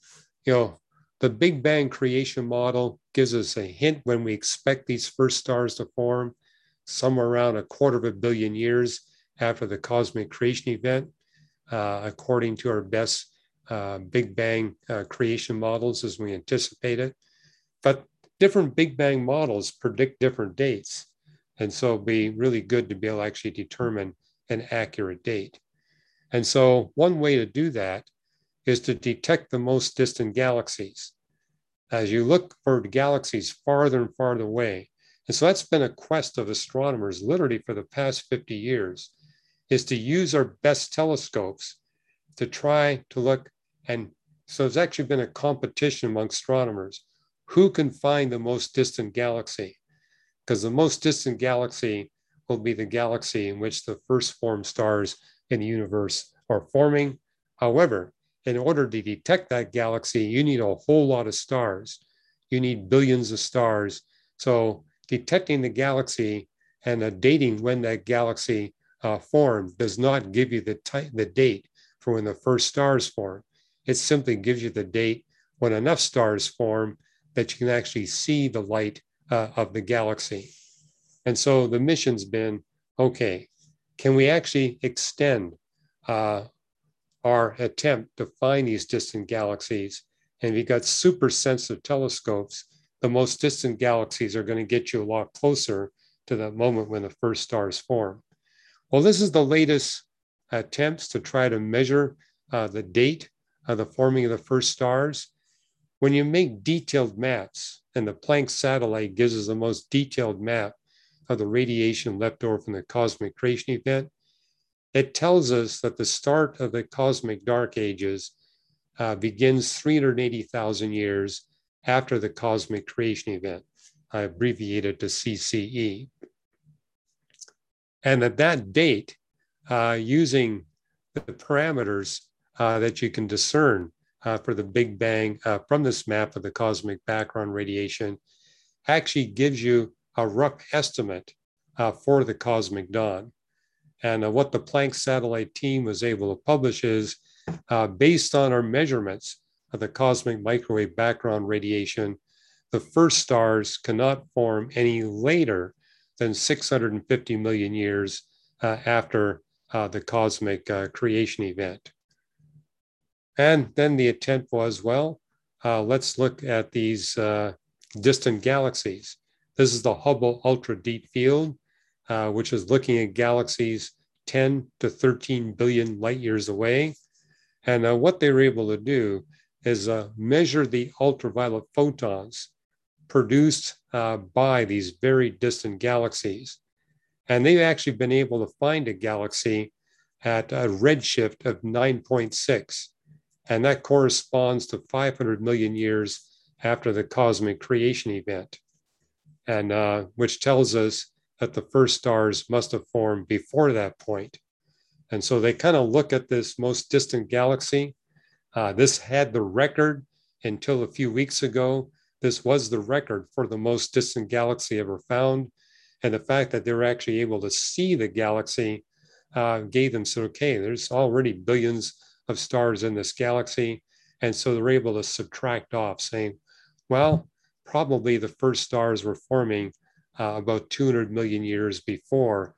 the Big Bang creation model gives us a hint when we expect these first stars to form, somewhere around 250 million years after the cosmic creation event, according to our best Big Bang creation models as we anticipate it. But different Big Bang models predict different dates. And so it'd be really good to be able to actually determine an accurate date. And so one way to do that is to detect the most distant galaxies. As you look for galaxies farther and farther away, and so that's been a quest of astronomers literally for the past 50 years, is to use our best telescopes to try to look. And so it's actually been a competition among astronomers. Who can find the most distant galaxy? Because the most distant galaxy will be the galaxy in which the first formed stars in the universe are forming. However, in order to detect that galaxy, you need a whole lot of stars. You need billions of stars. So detecting the galaxy and dating when that galaxy formed does not give you the date for when the first stars form. It simply gives you the date when enough stars form that you can actually see the light of the galaxy. And so the mission's been, okay, can we actually extend our attempt to find these distant galaxies? And if you've got super sensitive telescopes, the most distant galaxies are going to get you a lot closer to that moment when the first stars form. Well, this is the latest attempts to try to measure the date of the forming of the first stars. when you make detailed maps, and the Planck satellite gives us the most detailed map of the radiation left over from the cosmic creation event, it tells us that the start of the cosmic dark ages begins 380,000 years after the cosmic creation event. I abbreviate it to CCE. And at that date, using the parameters that you can discern for the Big Bang from this map of the cosmic background radiation, actually gives you a rough estimate for the cosmic dawn. And what the Planck satellite team was able to publish is, based on our measurements of the cosmic microwave background radiation, the first stars cannot form any later than 650 million years after the cosmic creation event. And then the attempt was, well, let's look at these distant galaxies. This is the Hubble Ultra Deep Field, which is looking at galaxies 10 to 13 billion light years away. And what they were able to do is measure the ultraviolet photons produced by these very distant galaxies. And they've actually been able to find a galaxy at a redshift of 9.6. And that corresponds to 500 million years after the cosmic creation event, and which tells us that the first stars must have formed before that point. And so they kind of look at this most distant galaxy. This had the record until a few weeks ago. This was the record for the most distant galaxy ever found. And the fact that they were actually able to see the galaxy gave them, so, okay, there's already billions of stars in this galaxy. And so they're able to subtract off, saying, well, probably the first stars were forming about 200 million years before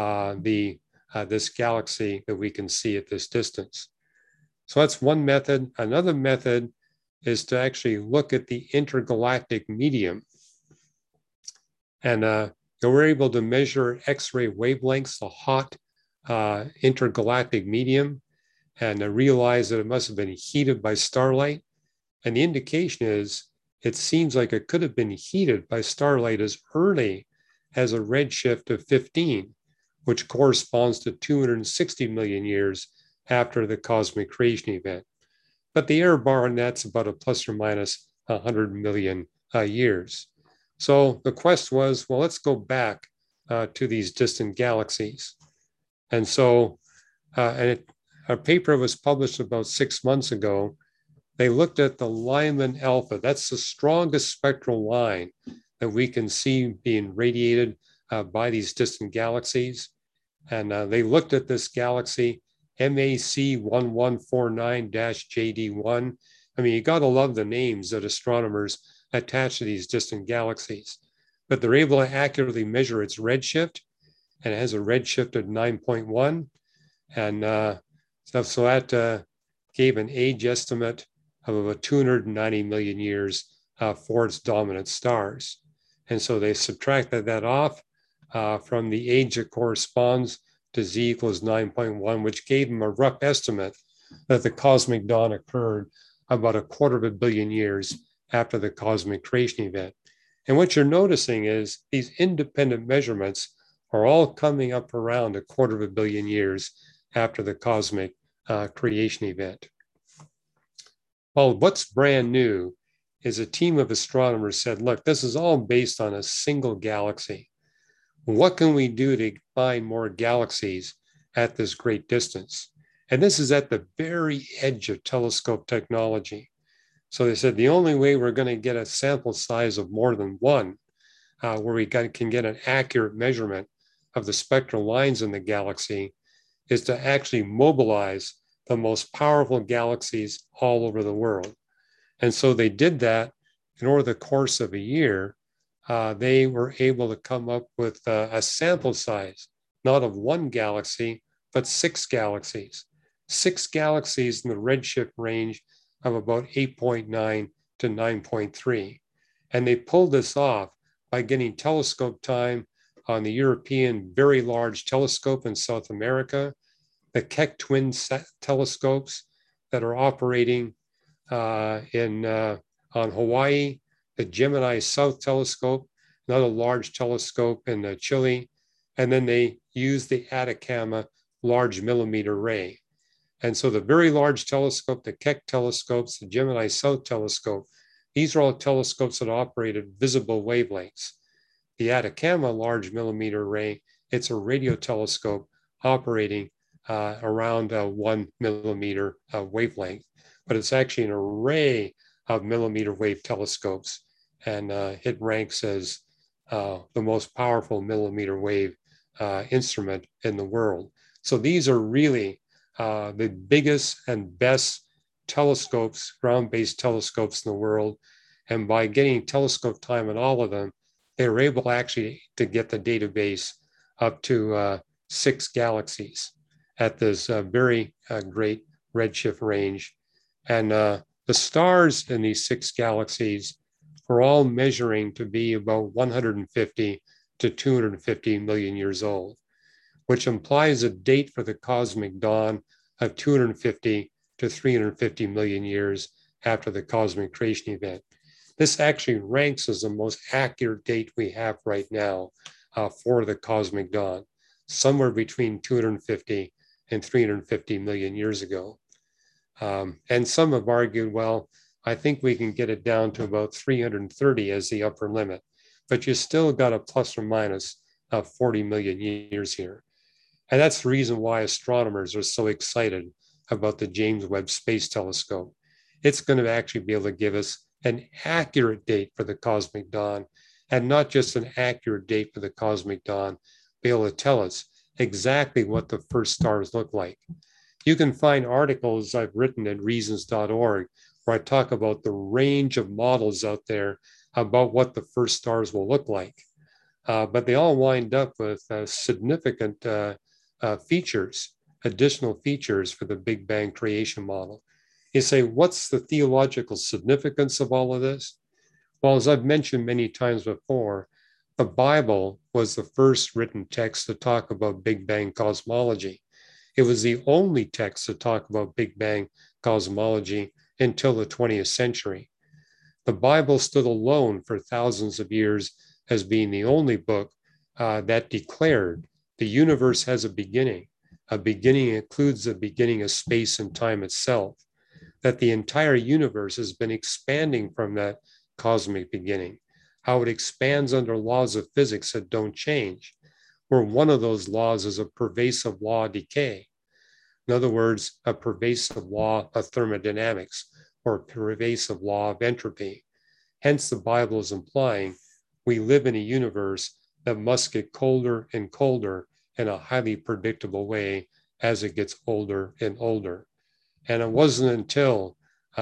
this galaxy that we can see at this distance. So that's one method. Another method is to actually look at the intergalactic medium. And we're able to measure X-ray wavelengths, the hot intergalactic medium, and realize that it must have been heated by starlight. And the indication is, it seems like it could have been heated by starlight as early as a redshift of 15, which corresponds to 260 million years after the cosmic creation event. But the error bar on that's about a plus or minus 100 million years. So the quest was, well, let's go back to these distant galaxies. And so, a paper was published about 6 months ago. They looked at the Lyman alpha. That's the strongest spectral line that we can see being radiated by these distant galaxies. And they looked at this galaxy, MAC 1149-JD1. I mean, you got to love the names that astronomers attach to these distant galaxies. But they're able to accurately measure its redshift, and it has a redshift of 9.1. And so that gave an age estimate of about 290 million years for its dominant stars. And so they subtracted that off from the age that corresponds to Z equals 9.1, which gave them a rough estimate that the cosmic dawn occurred about 250 million years after the cosmic creation event. And what you're noticing is these independent measurements are all coming up around 250 million years after the cosmic creation event. Well, what's brand new is a team of astronomers said, look, this is all based on a single galaxy. What can we do to find more galaxies at this great distance? And this is at the very edge of telescope technology. So they said the only way we're going to get a sample size of more than one, where we can get an accurate measurement of the spectral lines in the galaxy, is to actually mobilize the most powerful galaxies all over the world. And so they did that, and over the course of a year, they were able to come up with a sample size, not of one galaxy, but 6 galaxies. 6 galaxies in the redshift range of about 8.9 to 9.3. And they pulled this off by getting telescope time on the European Very Large Telescope in South America, the Keck Twin telescopes that are operating in on Hawaii, the Gemini South Telescope, another large telescope in Chile, and then they use the Atacama Large Millimeter Ray. And so the Very Large Telescope, the Keck telescopes, the Gemini South Telescope, these are all telescopes that operate at visible wavelengths. The Atacama Large Millimeter Ray, it's a radio telescope operating around 1 millimeter wavelength, but it's actually an array of millimeter wave telescopes, and it ranks as the most powerful millimeter wave instrument in the world. So these are really the biggest and best telescopes, ground-based telescopes in the world. And by getting telescope time on all of them, they were able actually to get the database up to 6 galaxies at this very great redshift range. And the stars in these 6 galaxies were all measuring to be about 150 to 250 million years old, which implies a date for the cosmic dawn of 250 to 350 million years after the cosmic creation event. This actually ranks as the most accurate date we have right now for the cosmic dawn, somewhere between 250 and 350 million years ago. And some have argued, well, I think we can get it down to about 330 as the upper limit, but you still got a plus or minus 40 million years here. And that's the reason why astronomers are so excited about the James Webb Space Telescope. It's going to actually be able to give us an accurate date for the cosmic dawn, and not just an accurate date for the cosmic dawn, be able to tell us exactly what the first stars look like. You can find articles I've written at reasons.org where I talk about the range of models out there about what the first stars will look like. But they all wind up with significant features, additional features for the Big Bang creation model. You say, what's the theological significance of all of this? Well, as I've mentioned many times before, the Bible was the first written text to talk about Big Bang cosmology. It was the only text to talk about Big Bang cosmology until the 20th century. The Bible stood alone for thousands of years as being the only book that declared the universe has a beginning. A beginning includes the beginning of space and time itself, that the entire universe has been expanding from that cosmic beginning, how it expands under laws of physics that don't change, where one of those laws is a pervasive law of decay. In other words, a pervasive law of thermodynamics or a pervasive law of entropy. Hence, the Bible is implying we live in a universe that must get colder and colder in a highly predictable way as it gets older and older. And it wasn't until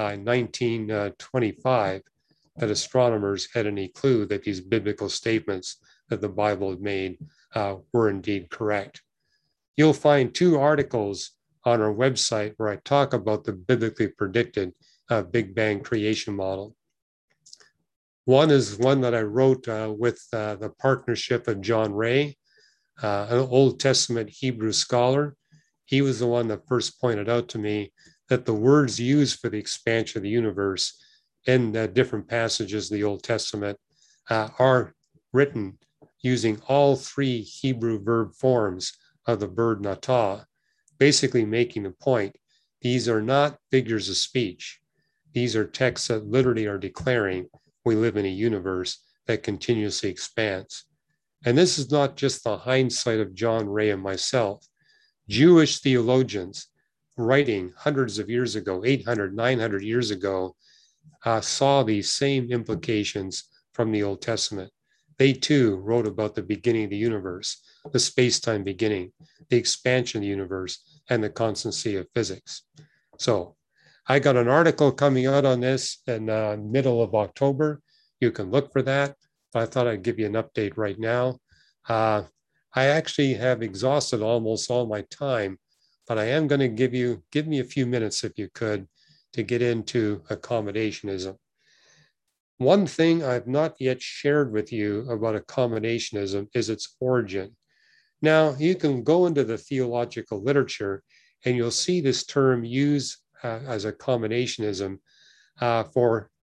1925 that astronomers had any clue that these biblical statements that the Bible had made were indeed correct. You'll find 2 articles on our website where I talk about the biblically predicted Big Bang creation model. One is one that I wrote with the partnership of John Ray, an Old Testament Hebrew scholar. He was the one that first pointed out to me that the words used for the expansion of the universe in different passages of the Old Testament are written using all 3 Hebrew verb forms of the verb natah, basically making the point, these are not figures of speech. These are texts that literally are declaring we live in a universe that continuously expands. And this is not just the hindsight of John Ray and myself. Jewish theologians writing hundreds of years ago, 800, 900 years ago, saw these same implications from the Old Testament. They too wrote about the beginning of the universe, the space-time beginning, the expansion of the universe, and the constancy of physics. So I got an article coming out on this in the middle of October. You can look for that. But I thought I'd give you an update right now. I actually have exhausted almost all my time, but I am going to give me a few minutes if you could to get into accommodationism. One thing I've not yet shared with you about accommodationism is its origin. Now, you can go into the theological literature and you'll see this term used as accommodationism for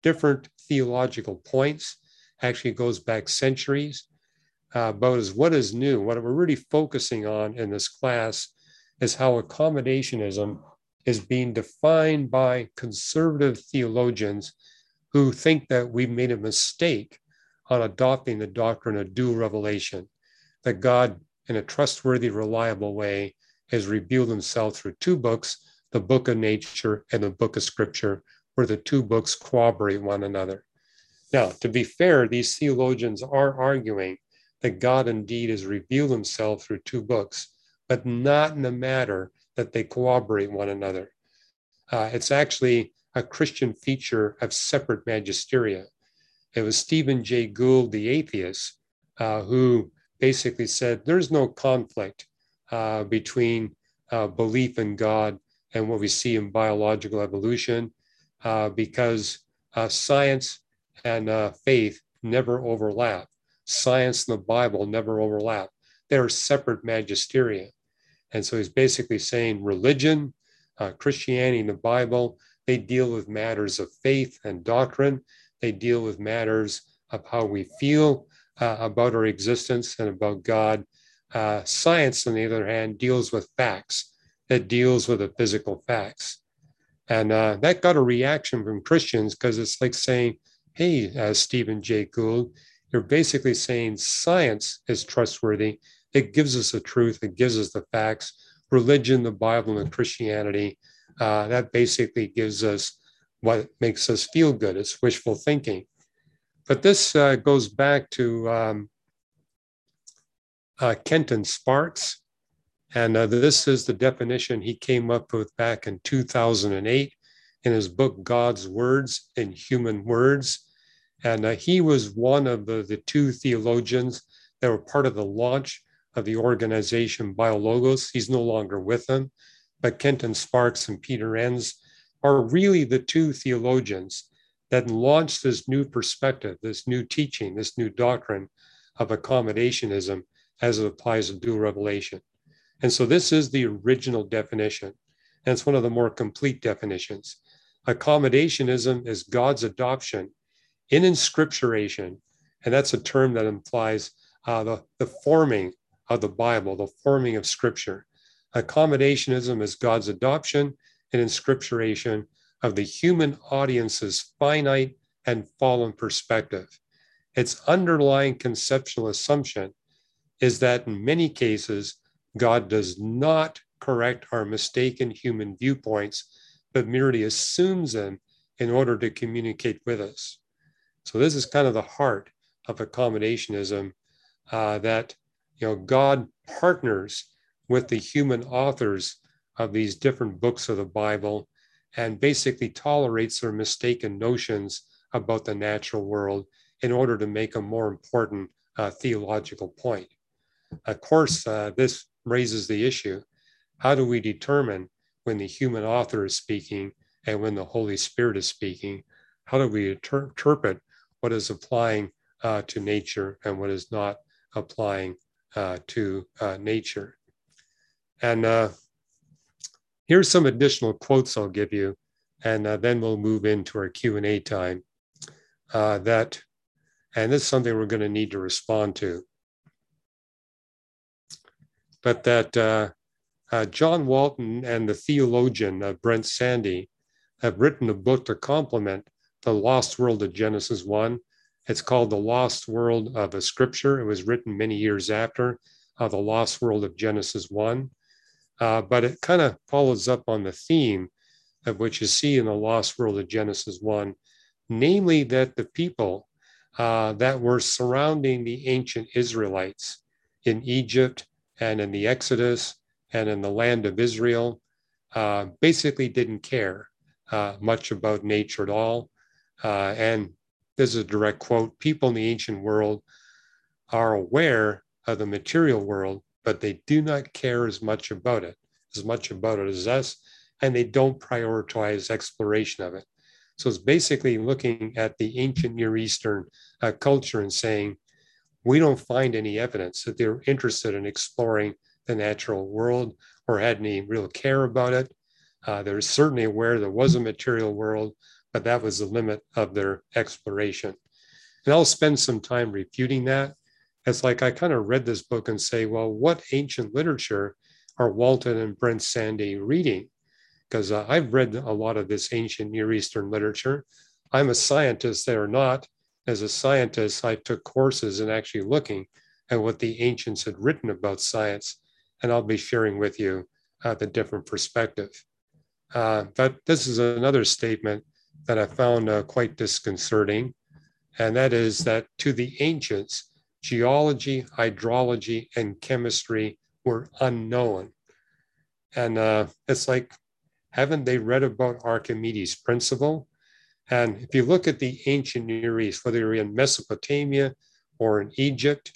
different theological points. Actually, goes back centuries. But is what is new. What we're really focusing on in this class is how accommodationism is being defined by conservative theologians who think that we've made a mistake on adopting the doctrine of dual revelation, that God, in a trustworthy, reliable way, has revealed himself through two books, the book of nature and the book of scripture, where the two books corroborate one another. Now, to be fair, these theologians are arguing that God indeed has revealed himself through two books, but not in a matter that they corroborate one another. It's actually a Christian feature of separate magisteria. It was Stephen Jay Gould, the atheist, who basically said there's no conflict between belief in God and what we see in biological evolution because science and faith never overlap. Science and the Bible never overlap. They're separate magisteria. And so he's basically saying religion, Christianity, and the Bible, they deal with matters of faith and doctrine. They deal with matters of how we feel about our existence and about God. Science, on the other hand, deals with facts. It deals with the physical facts. And that got a reaction from Christians because it's like saying, hey, Stephen Jay Gould, you're basically saying science is trustworthy. It gives us the truth. It gives us the facts. Religion, the Bible, and Christianity, that basically gives us what makes us feel good. It's wishful thinking. But this goes back to Kenton Sparks. And this is the definition he came up with back in 2008 in his book, God's Words in Human Words. And he was one of the two theologians that were part of the launch of the organization BioLogos. He's no longer with them, but Kenton Sparks and Peter Enns are really the two theologians that launched this new perspective, this new teaching, this new doctrine of accommodationism as it applies to dual revelation. And so this is the original definition, and it's one of the more complete definitions. Accommodationism is God's adoption in inscripturation, and that's a term that implies the forming of the Bible, the forming of Scripture. Accommodationism is God's adoption and inscripturation of the human audience's finite and fallen perspective. Its underlying conceptual assumption is that in many cases, God does not correct our mistaken human viewpoints, but merely assumes them in order to communicate with us. So this is kind of the heart of accommodationism, that God partners with the human authors of these different books of the Bible and basically tolerates their mistaken notions about the natural world in order to make a more important theological point. Of course, this raises the issue, how do we determine when the human author is speaking and when the Holy Spirit is speaking? How do we interpret what is applying to nature and what is not applying to nature? And here's some additional quotes I'll give you, and then we'll move into our Q&A time. And this is something we're going to need to respond to. But that John Walton and the theologian Brent Sandy have written a book to complement the Lost World of Genesis 1. It's called The Lost World of a Scripture. It was written many years after The Lost World of Genesis 1. But it kind of follows up on the theme of what you see in The Lost World of Genesis 1, namely that the people that were surrounding the ancient Israelites in Egypt and in the Exodus and in the land of Israel basically didn't care much about nature at all. And this is a direct quote, people in the ancient world are aware of the material world, but they do not care as much about it as us, and they don't prioritize exploration of it. So it's basically looking at the ancient Near Eastern culture and saying, we don't find any evidence that they're interested in exploring the natural world or had any real care about it. They're certainly aware there was a material world, but that was the limit of their exploration. And I'll spend some time refuting that. It's like I kind of read this book and say, well, what ancient literature are Walton and Brent Sanday reading? Because I've read a lot of this ancient Near Eastern literature. I'm a scientist, they are not. As a scientist, I took courses in actually looking at what the ancients had written about science, and I'll be sharing with you the different perspective. But this is another statement that I found quite disconcerting, and that is that to the ancients, geology, hydrology, and chemistry were unknown. And it's like, haven't they read about Archimedes' principle? And if you look at the ancient Near East, whether you're in Mesopotamia or in Egypt,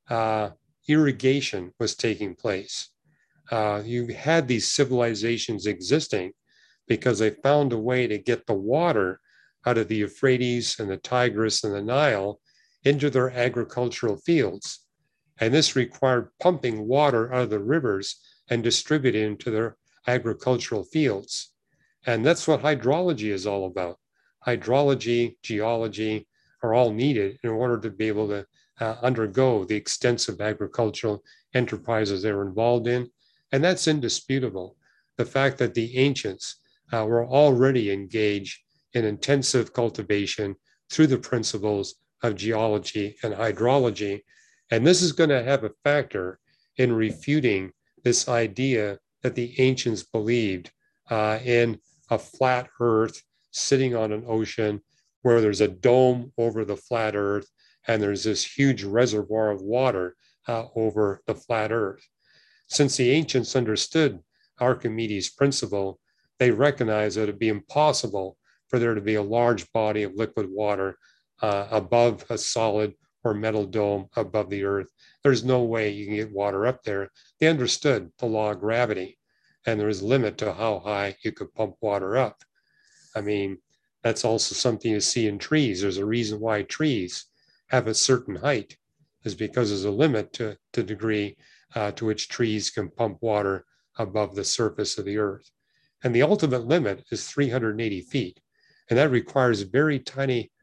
irrigation was taking place. You had these civilizations existing because they found a way to get the water out of the Euphrates and the Tigris and the Nile into their agricultural fields. And this required pumping water out of the rivers and distributing it into their agricultural fields. And that's what hydrology is all about. Hydrology, geology are all needed in order to be able to undergo the extensive agricultural enterprises they were involved in. And that's indisputable. The fact that the ancients were already engaged in intensive cultivation through the principles of geology and hydrology. And this is going to have a factor in refuting this idea that the ancients believed in a flat earth sitting on an ocean where there's a dome over the flat earth and there's this huge reservoir of water over the flat earth. Since the ancients understood Archimedes' principle, they recognized that it'd be impossible for there to be a large body of liquid water above a solid or metal dome above the earth. There's no way you can get water up there. They understood the law of gravity, and there was a limit to how high you could pump water up. I mean, that's also something you see in trees. There's a reason why trees have a certain height, is because there's a limit to the degree to which trees can pump water above the surface of the earth. And the ultimate limit is 380 feet. And that requires very tiny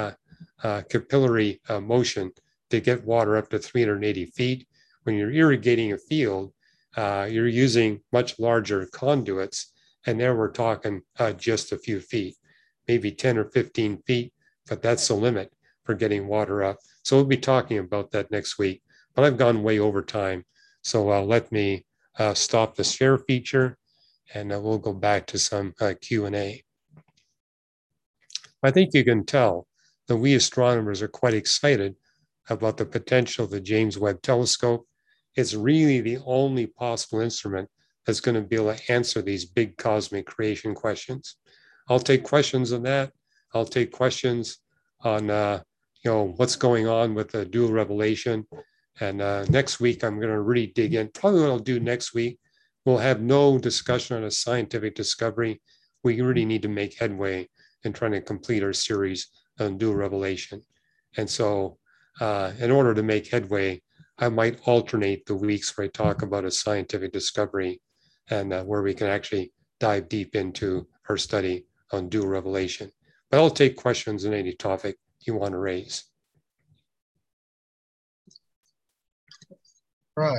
capillary motion to get water up to 380 feet. When you're irrigating a field, you're using much larger conduits. And there we're talking just a few feet, maybe 10 or 15 feet, but that's the limit for getting water up. So we'll be talking about that next week, but I've gone way over time. So let me stop the share feature and we'll go back to some Q&A. I think you can tell that we astronomers are quite excited about the potential of the James Webb Telescope. It's really the only possible instrument that's going to be able to answer these big cosmic creation questions. I'll take questions on that. I'll take questions on what's going on with the dual revelation. And next week, I'm going to really dig in. Probably what I'll do next week, we'll have no discussion on a scientific discovery. We really need to make headway in trying to complete our series on dual revelation. And so in order to make headway, I might alternate the weeks where I talk about a scientific discovery and where we can actually dive deep into our study on dual revelation. But I'll take questions on any topic you want to raise.
Right.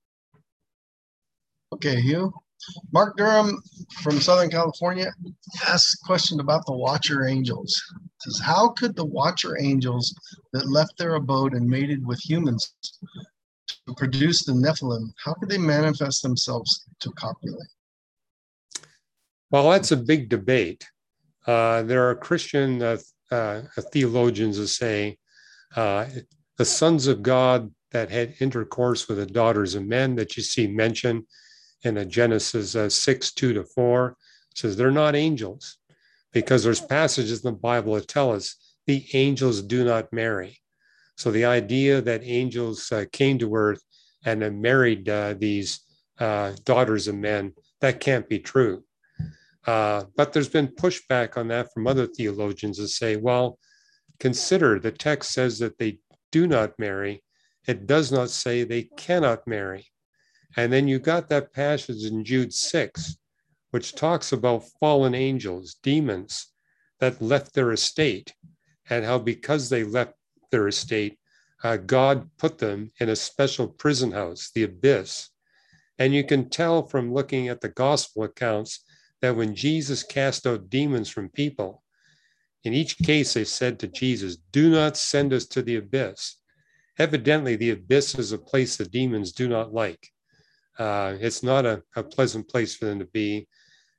Okay, Hugh. Mark Durham from Southern California asked a question about the Watcher Angels. It says, how could the Watcher Angels that left their abode and mated with humans to produce the Nephilim, how could they manifest themselves to copulate?
Well, that's a big debate. There are Christian theologians who say the sons of God that had intercourse with the daughters of men that you see mentioned in Genesis 6, 2-4, says they're not angels, because there's passages in the Bible that tell us the angels do not marry. So the idea that angels came to earth and married these daughters of men, that can't be true. But there's been pushback on that from other theologians that say, well, consider the text says that they do not marry. It does not say they cannot marry. And then you got that passage in Jude 6, which talks about fallen angels, demons, that left their estate, and how because they left their estate, God put them in a special prison house, the abyss. And you can tell from looking at the gospel accounts that when Jesus cast out demons from people, in each case they said to Jesus, "Do not send us to the abyss." Evidently, the abyss is a place the demons do not like. It's not a pleasant place for them to be.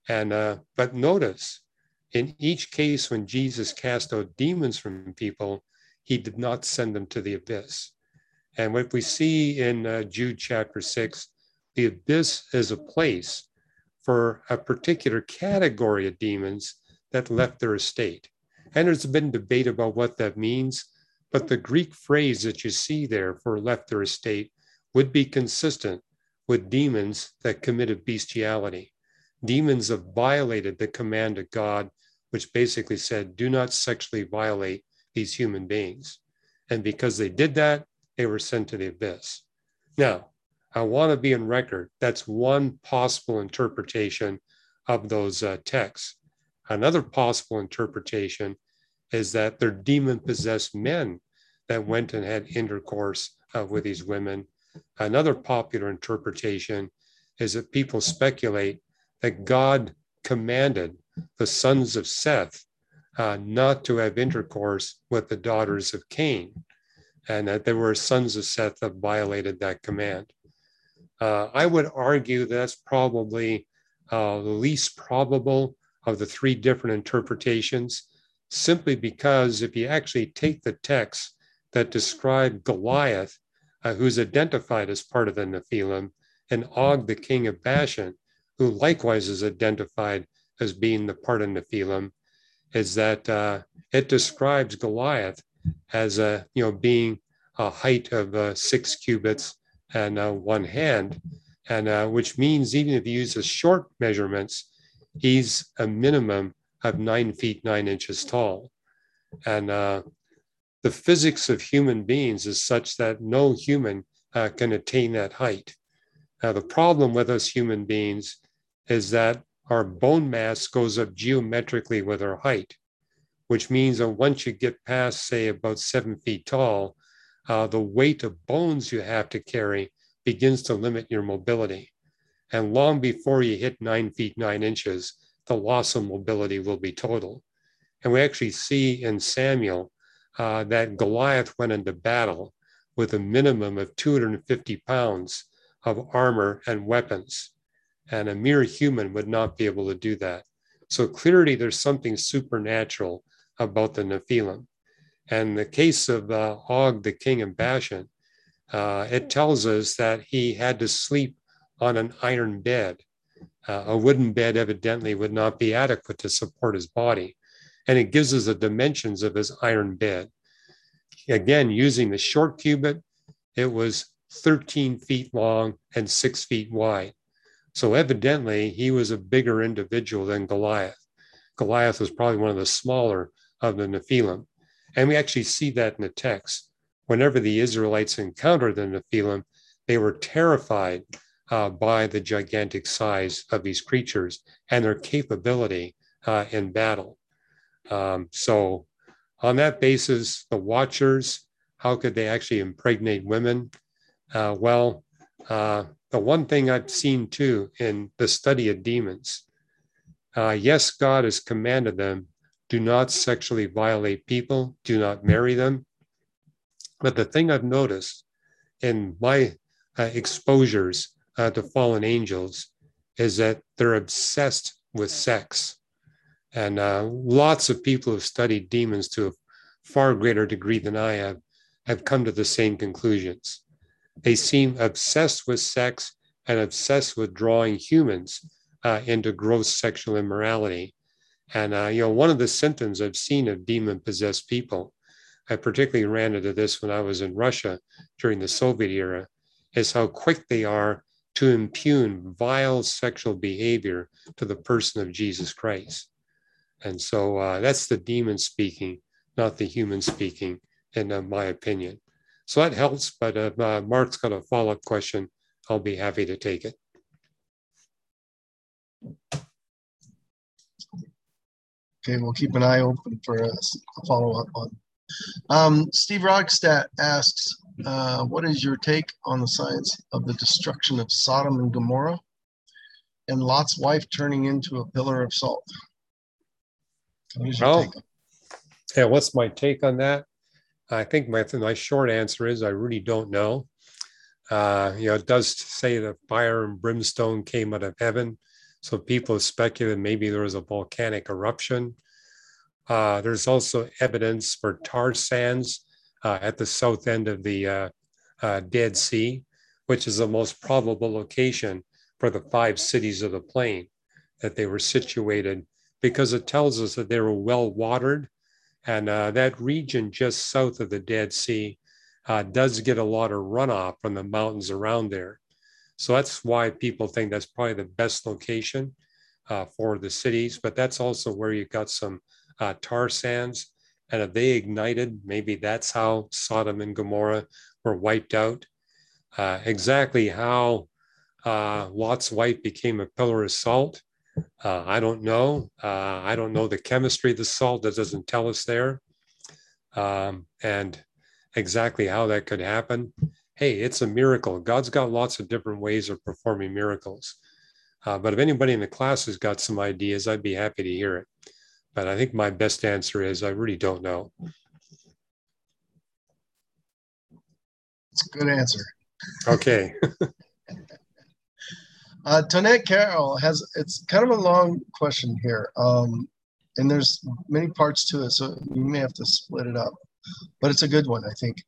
But notice, in each case when Jesus cast out demons from people, he did not send them to the abyss. And what we see in Jude chapter 6, the abyss is a place for a particular category of demons that left their estate. And there's been debate about what that means, but the Greek phrase that you see there for left their estate would be consistent with demons that committed bestiality. Demons have violated the command of God, which basically said, do not sexually violate these human beings. And because they did that, they were sent to the abyss. Now, I want to be on record. That's one possible interpretation of those texts. Another possible interpretation is that they're demon-possessed men that went and had intercourse with these women. Another popular interpretation is that people speculate that God commanded the sons of Seth not to have intercourse with the daughters of Cain, and that there were sons of Seth that violated that command. I would argue that's probably the least probable of the three different interpretations, simply because if you actually take the texts that describe Goliath, who's identified as part of the Nephilim, and Og, the king of Bashan, who likewise is identified as being the part of Nephilim, is that it describes Goliath as being a height of 6 cubits and 1 hand, and which means even if you use the short measurements, he's a minimum of 9 feet 9 inches tall. And the physics of human beings is such that no human can attain that height. Now, the problem with us human beings is that our bone mass goes up geometrically with our height, which means that once you get past, say, about 7 feet tall, the weight of bones you have to carry begins to limit your mobility. And long before you hit 9 feet 9 inches, the loss of mobility will be total. And we actually see in Samuel that Goliath went into battle with a minimum of 250 pounds of armor and weapons. And a mere human would not be able to do that. So clearly there's something supernatural about the Nephilim. And in the case of Og, the king of Bashan, it tells us that he had to sleep on an iron bed. A wooden bed evidently would not be adequate to support his body. And it gives us the dimensions of his iron bed. Again, using the short cubit, it was 13 feet long and 6 feet wide. So evidently, he was a bigger individual than Goliath. Goliath was probably one of the smaller of the Nephilim. And we actually see that in the text. Whenever the Israelites encountered the Nephilim, they were terrified by the gigantic size of these creatures and their capability in battle. So on that basis, the Watchers, how could they actually impregnate women? The one thing I've seen too in the study of demons, yes, God has commanded them, do not sexually violate people, do not marry them. But the thing I've noticed in my exposures to fallen angels is that they're obsessed with sex. And lots of people who've studied demons to a far greater degree than I have come to the same conclusions. They seem obsessed with sex and obsessed with drawing humans into gross sexual immorality. And, one of the symptoms I've seen of demon-possessed people, I particularly ran into this when I was in Russia during the Soviet era, is how quick they are to impugn vile sexual behavior to the person of Jesus Christ. And so that's the demon speaking, not the human speaking, in my opinion. So that helps, but if Mark's got a follow-up question, I'll be happy to take it.
Okay, we'll keep an eye open for a follow-up on. Steve Rogstad asks, what is your take on the science of the destruction of Sodom and Gomorrah and Lot's wife turning into a pillar of salt? What's your take?
Yeah, what's my take on that? I think my short answer is I really don't know. It does say that fire and brimstone came out of heaven. So people speculate maybe there was a volcanic eruption. There's also evidence for tar sands at the south end of the Dead Sea, which is the most probable location for the 5 cities of the plain that they were situated, because it tells us that they were well watered. And that region just south of the Dead Sea does get a lot of runoff from the mountains around there. So that's why people think that's probably the best location for the cities. But that's also where you got some tar sands. And if they ignited, maybe that's how Sodom and Gomorrah were wiped out. Exactly how Lot's wife became a pillar of salt, I don't know. I don't know the chemistry of the salt. That doesn't tell us there. And exactly how that could happen. Hey, it's a miracle. God's got lots of different ways of performing miracles. But if anybody in the class has got some ideas, I'd be happy to hear it. But I think my best answer is I really don't know.
It's a good answer.
Okay.
Tonette Carroll it's kind of a long question here. And there's many parts to it, so you may have to split it up. But it's a good one, I think.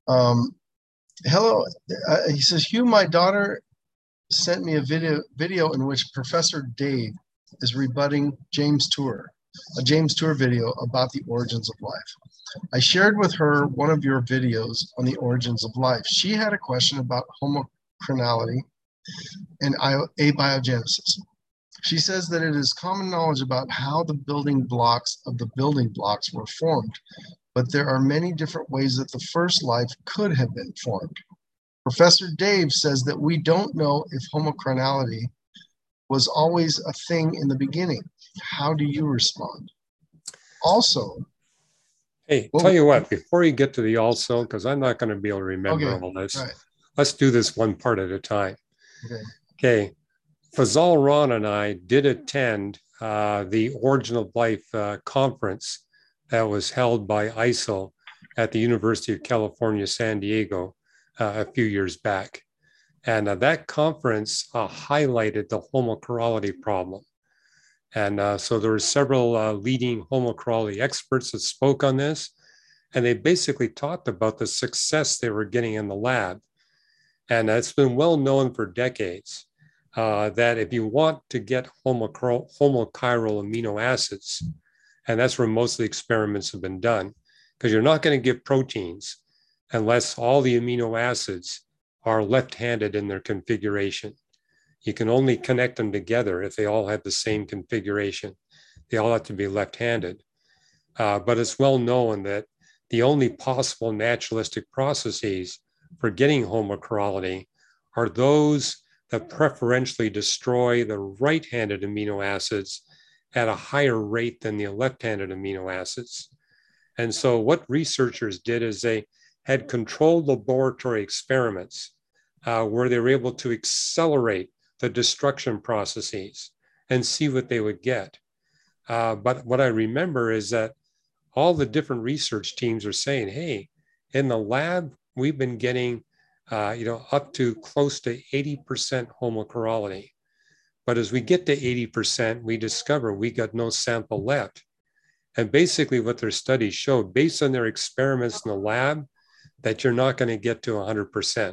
Hello, he says, Hugh, my daughter sent me a video in which Professor Dave is rebutting James Tour, a James Tour video about the origins of life. I shared with her one of your videos on the origins of life. She had a question about homochronality and abiogenesis. She says that it is common knowledge about how the building blocks of the building blocks were formed, but there are many different ways that the first life could have been formed. Professor Dave says that we don't know if homochronality was always a thing in the beginning. How do you respond? Also,
hey, tell you what, before you get to the also, because I'm not going to be able to remember all this, right. Let's do this one part at a time. Okay. Fazal Ron and I did attend the Origin of Life conference that was held by ISIL at the University of California, San Diego a few years back. And that conference highlighted the homochorality problem. And so there were several leading homochorality experts that spoke on this, and they basically talked about the success they were getting in the lab. And it's been well known for decades that if you want to get homochiral amino acids, and that's where most of the experiments have been done, because you're not going to get proteins unless all the amino acids are left-handed in their configuration. You can only connect them together if they all have the same configuration. They all have to be left-handed. But it's well known that the only possible naturalistic processes for getting homochorality are those that preferentially destroy the right-handed amino acids at a higher rate than the left-handed amino acids. And so what researchers did is they had controlled laboratory experiments where they were able to accelerate the destruction processes and see what they would get. But what I remember is that all the different research teams are saying, hey, in the lab, we've been getting up to close to 80% homochorality. But as we get to 80%, we discover we got no sample left. And basically what their studies showed, based on their experiments in the lab, that you're not going to get to 100%.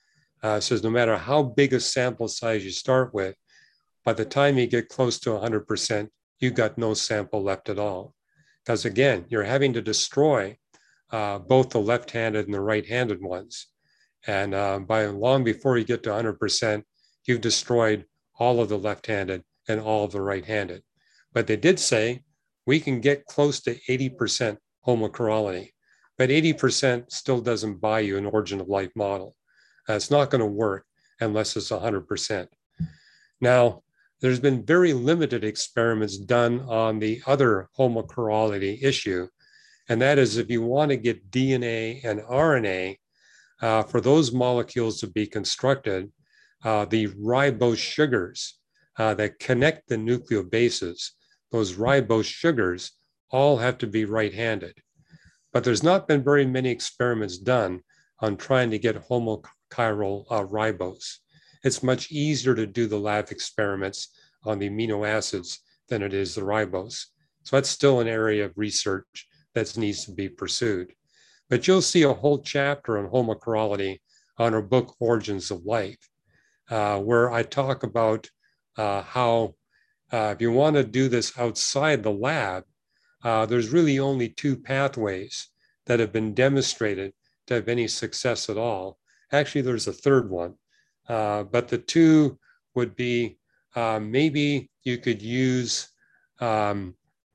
So no matter how big a sample size you start with, by the time you get close to 100%, you got no sample left at all. Because again, you're having to destroy both the left-handed and the right-handed ones. And by long before you get to 100%, you've destroyed all of the left-handed and all of the right-handed. But they did say we can get close to 80% homochorality, but 80% still doesn't buy you an origin of life model. It's not going to work unless it's 100%. Now, There's been very limited experiments done on the other homochirality issue, and that is if you want to get DNA and RNA for those molecules to be constructed, the ribose sugars that connect the nucleobases, those ribose sugars all have to be right-handed. But there's not been very many experiments done on trying to get homochiral ribose. It's much easier to do the lab experiments on the amino acids than it is the ribose. So that's still an area of research that needs to be pursued. But you'll see a whole chapter on homochirality on our book, Origins of Life, where I talk about how if you want to do this outside the lab, there's really only two pathways that have been demonstrated to have any success at all. Actually, there's a third one, but the two would be maybe you could use, the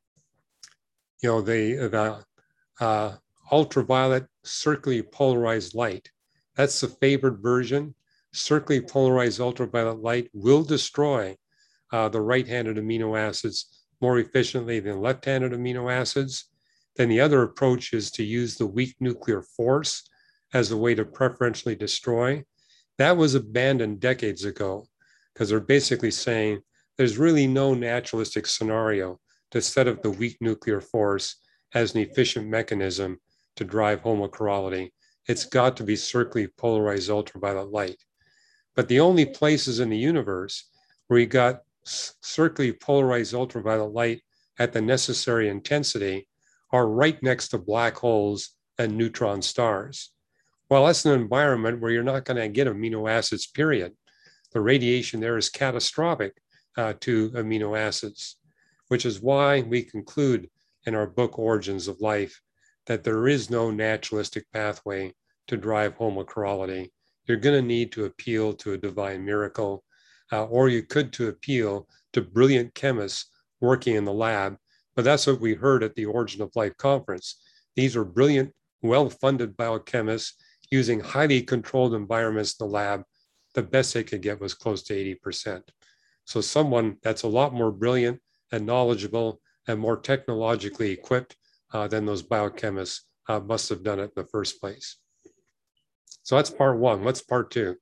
ultraviolet circularly polarized light. That's the favored version. Circularly polarized ultraviolet light will destroy the right-handed amino acids more efficiently than left-handed amino acids. Then the other approach is to use the weak nuclear force as a way to preferentially destroy. That was abandoned decades ago because they're basically saying there's really no naturalistic scenario to set up the weak nuclear force as an efficient mechanism to drive homochirality. It's got to be circularly polarized ultraviolet light. But the only places in the universe where you got circularly polarized ultraviolet light at the necessary intensity are right next to black holes and neutron stars. Well, that's an environment where you're not going to get amino acids, period. The radiation there is catastrophic to amino acids, which is why we conclude in our book, Origins of Life, that there is no naturalistic pathway to drive homochirality. You're going to need to appeal to a divine miracle, or you could to appeal to brilliant chemists working in the lab. But that's what we heard at the Origin of Life conference. These are brilliant, well-funded biochemists using highly controlled environments in the lab. The best they could get was close to 80%. So someone that's a lot more brilliant and knowledgeable and more technologically equipped than those biochemists must have done it in the first place. So that's part one. What's part two?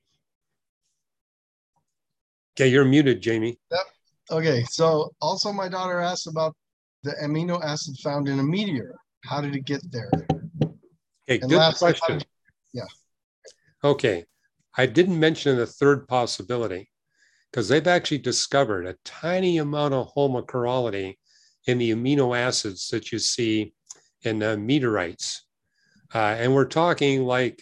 Okay, you're muted, Jamie.
Yep. Okay, so also my daughter asked about the amino acid found in a meteor. How did it get there?
Okay, and good question.
Yeah.
Okay, I didn't mention the third possibility because they've actually discovered a tiny amount of homochirality in the amino acids that you see in meteorites. And we're talking like,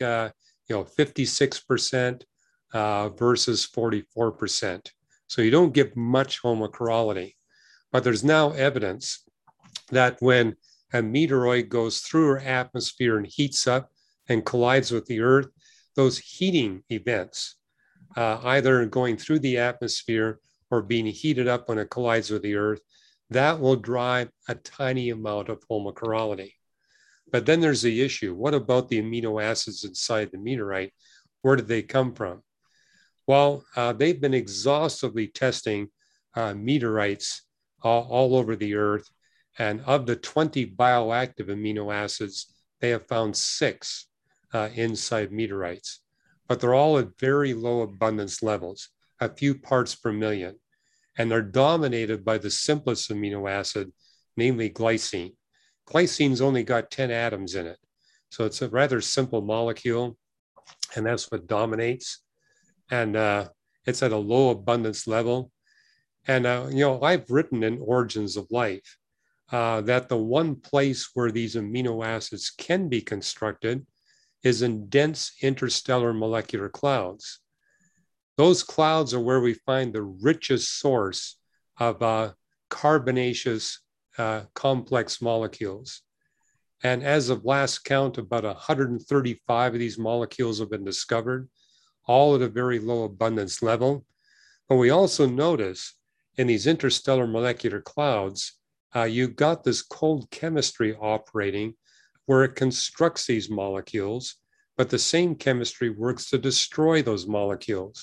56% versus 44%. So you don't get much homochirality. But there's now evidence that when a meteoroid goes through our atmosphere and heats up and collides with the Earth, those heating events, either going through the atmosphere or being heated up when it collides with the Earth, that will drive a tiny amount of homochirality. But then there's the issue. What about the amino acids inside the meteorite? Where did they come from? Well, they've been exhaustively testing meteorites all over the Earth. And of the 20 bioactive amino acids, they have found 6 inside meteorites. But they're all at very low abundance levels, a few parts per million. And they're dominated by the simplest amino acid, namely glycine. Glycine's only got 10 atoms in it. So it's a rather simple molecule, and that's what dominates. And it's at a low abundance level. And, I've written in Origins of Life that the one place where these amino acids can be constructed is in dense interstellar molecular clouds. Those clouds are where we find the richest source of carbonaceous complex molecules. And as of last count, about 135 of these molecules have been discovered, all at a very low abundance level. But we also notice in these interstellar molecular clouds, you've got this cold chemistry operating where it constructs these molecules, but the same chemistry works to destroy those molecules.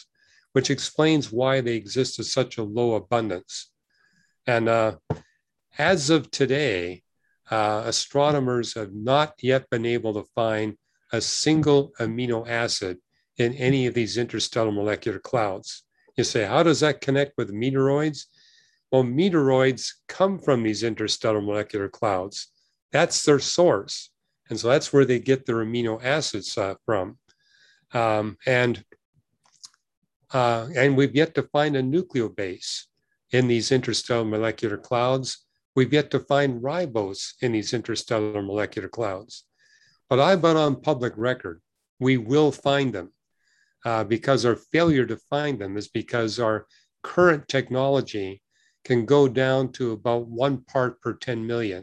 which explains why they exist at such a low abundance. And as of today, astronomers have not yet been able to find a single amino acid in any of these interstellar molecular clouds. You say, how does that connect with meteoroids? Well, meteoroids come from these interstellar molecular clouds. That's their source. And so that's where they get their amino acids from. And we've yet to find a nucleobase in these interstellar molecular clouds. We've yet to find ribose in these interstellar molecular clouds. But I've been on public record. We will find them because our failure to find them is because our current technology can go down to about 1 part per 10 million.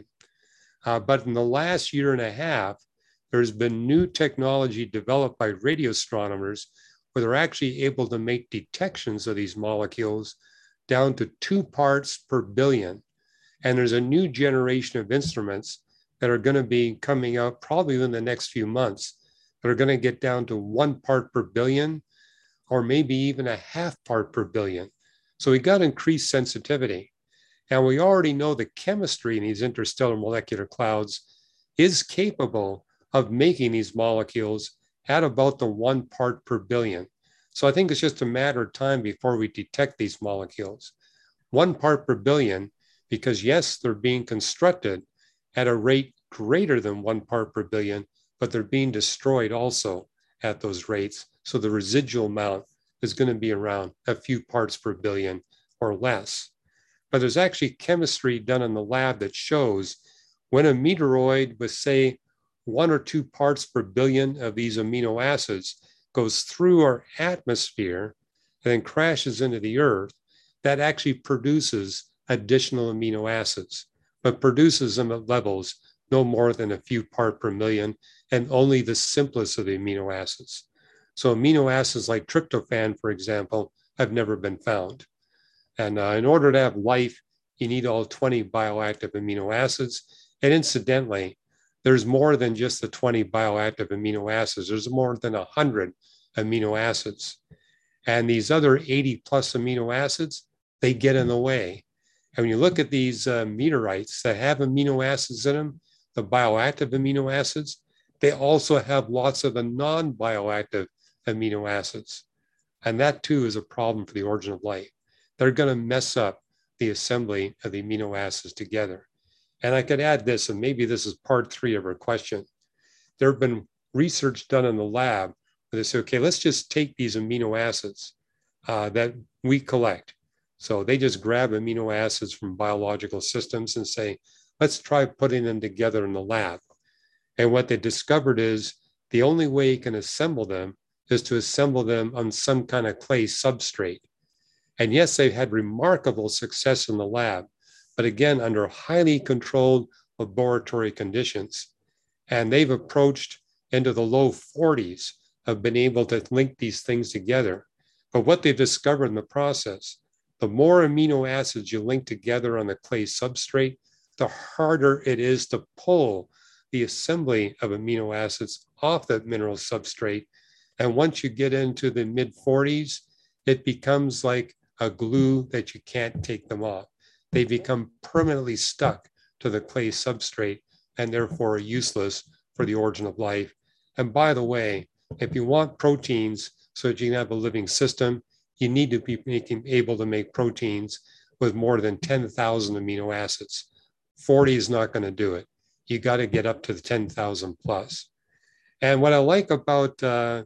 But in the last year and a half, there's been new technology developed by radio astronomers where they're actually able to make detections of these molecules down to 2 parts per billion. And there's a new generation of instruments that are going to be coming out probably in the next few months that are going to get down to 1 part per billion, or maybe even a 1/2 part per billion. So we got increased sensitivity. And we already know the chemistry in these interstellar molecular clouds is capable of making these molecules at about the 1 part per billion. So I think it's just a matter of time before we detect these molecules. 1 part per billion, because yes, they're being constructed at a rate greater than 1 part per billion, but they're being destroyed also at those rates. So the residual amount is going to be around a few parts per billion or less. But there's actually chemistry done in the lab that shows when a meteoroid with, say, 1 or 2 parts per billion of these amino acids goes through our atmosphere and then crashes into the Earth, that actually produces additional amino acids, but produces them at levels no more than a few parts per million, and only the simplest of the amino acids. So amino acids like tryptophan, for example, have never been found. And in order to have life, you need all 20 bioactive amino acids. And incidentally, there's more than just the 20 bioactive amino acids. There's more than 100 amino acids. And these other 80 plus amino acids, they get in the way. And when you look at these meteorites that have amino acids in them, the bioactive amino acids, they also have lots of the non-bioactive amino acids. And that too is a problem for the origin of life. They're going to mess up the assembly of the amino acids together. And I could add this, and maybe this is part 3 of our question. There have been research done in the lab where they say, okay, let's just take these amino acids that we collect. So they just grab amino acids from biological systems and say, let's try putting them together in the lab. And what they discovered is the only way you can assemble them is to assemble them on some kind of clay substrate. And yes, they've had remarkable success in the lab, but again, under highly controlled laboratory conditions. And they've approached into the low 40s of being able to link these things together. But what they've discovered in the process, the more amino acids you link together on the clay substrate, the harder it is to pull the assembly of amino acids off that mineral substrate. And once you get into the mid 40s, it becomes like a glue that you can't take them off. They become permanently stuck to the clay substrate and therefore are useless for the origin of life. And by the way, if you want proteins so that you can have a living system, you need to be able to make proteins with more than 10,000 amino acids. 40 is not going to do it. You got to get up to the 10,000 plus. And what I like about the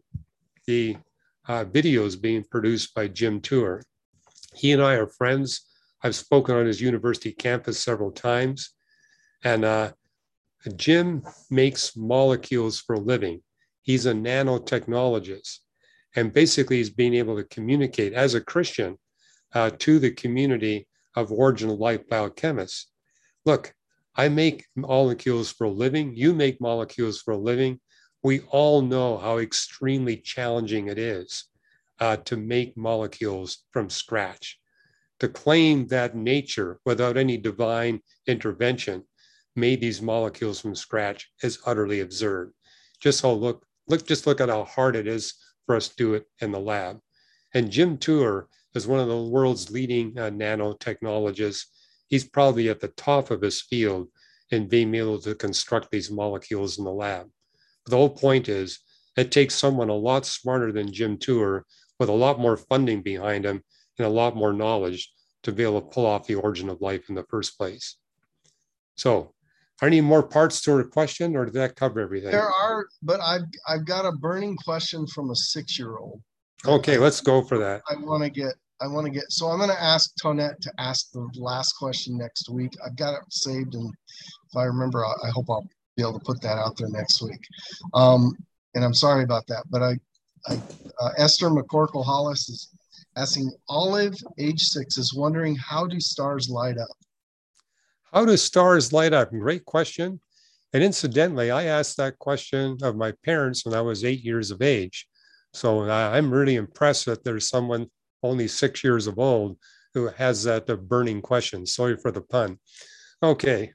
videos being produced by Jim Tour, he and I are friends. I've spoken on his university campus several times. And Jim makes molecules for a living. He's a nanotechnologist. And basically, he's being able to communicate as a Christian to the community of origin of life biochemists. Look, I make molecules for a living. You make molecules for a living. We all know how extremely challenging it is to make molecules from scratch. To claim that nature, without any divine intervention, made these molecules from scratch is utterly absurd. Just look at how hard it is for us to do it in the lab. And Jim Tour is one of the world's leading nanotechnologists. He's probably at the top of his field in being able to construct these molecules in the lab. But the whole point is it takes someone a lot smarter than Jim Tour with a lot more funding behind him and a lot more knowledge to be able to pull off the origin of life in the first place. So, are any more parts to her question, or did that cover everything?
There are, but I've got a burning question from a 6-year-old.
Okay, let's go for that.
I want to get. So I'm going to ask Tonette to ask the last question next week. I've got it saved, and if I remember, I hope I'll be able to put that out there next week. And I'm sorry about that, but Esther McCorkle Hollis is asking, Olive, age 6, is wondering, how do stars light up?
How do stars light up? Great question. And incidentally, I asked that question of my parents when I was 8 years of age. So I'm really impressed that there's someone only 6 years of old who has that burning question. Sorry for the pun. Okay.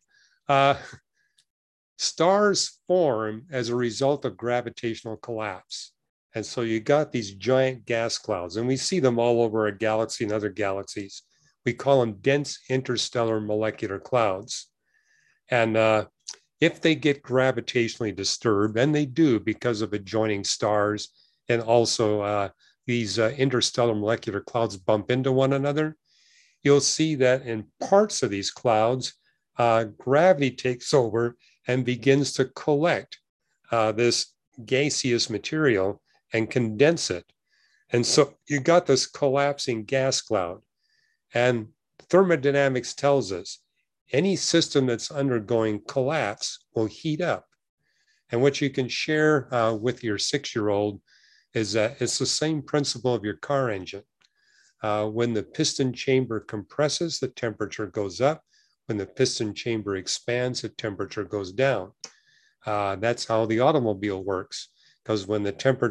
Stars form as a result of gravitational collapse. And so you got these giant gas clouds, and we see them all over our galaxy and other galaxies. We call them dense interstellar molecular clouds. And if they get gravitationally disturbed, and they do because of adjoining stars, and also these interstellar molecular clouds bump into one another, you'll see that in parts of these clouds, gravity takes over and begins to collect this gaseous material and condense it. And so you got this collapsing gas cloud. And thermodynamics tells us any system that's undergoing collapse will heat up. And what you can share with your 6-year-old is that it's the same principle of your car engine. When the piston chamber compresses, the temperature goes up. When the piston chamber expands, the temperature goes down. That's how the automobile works, because when the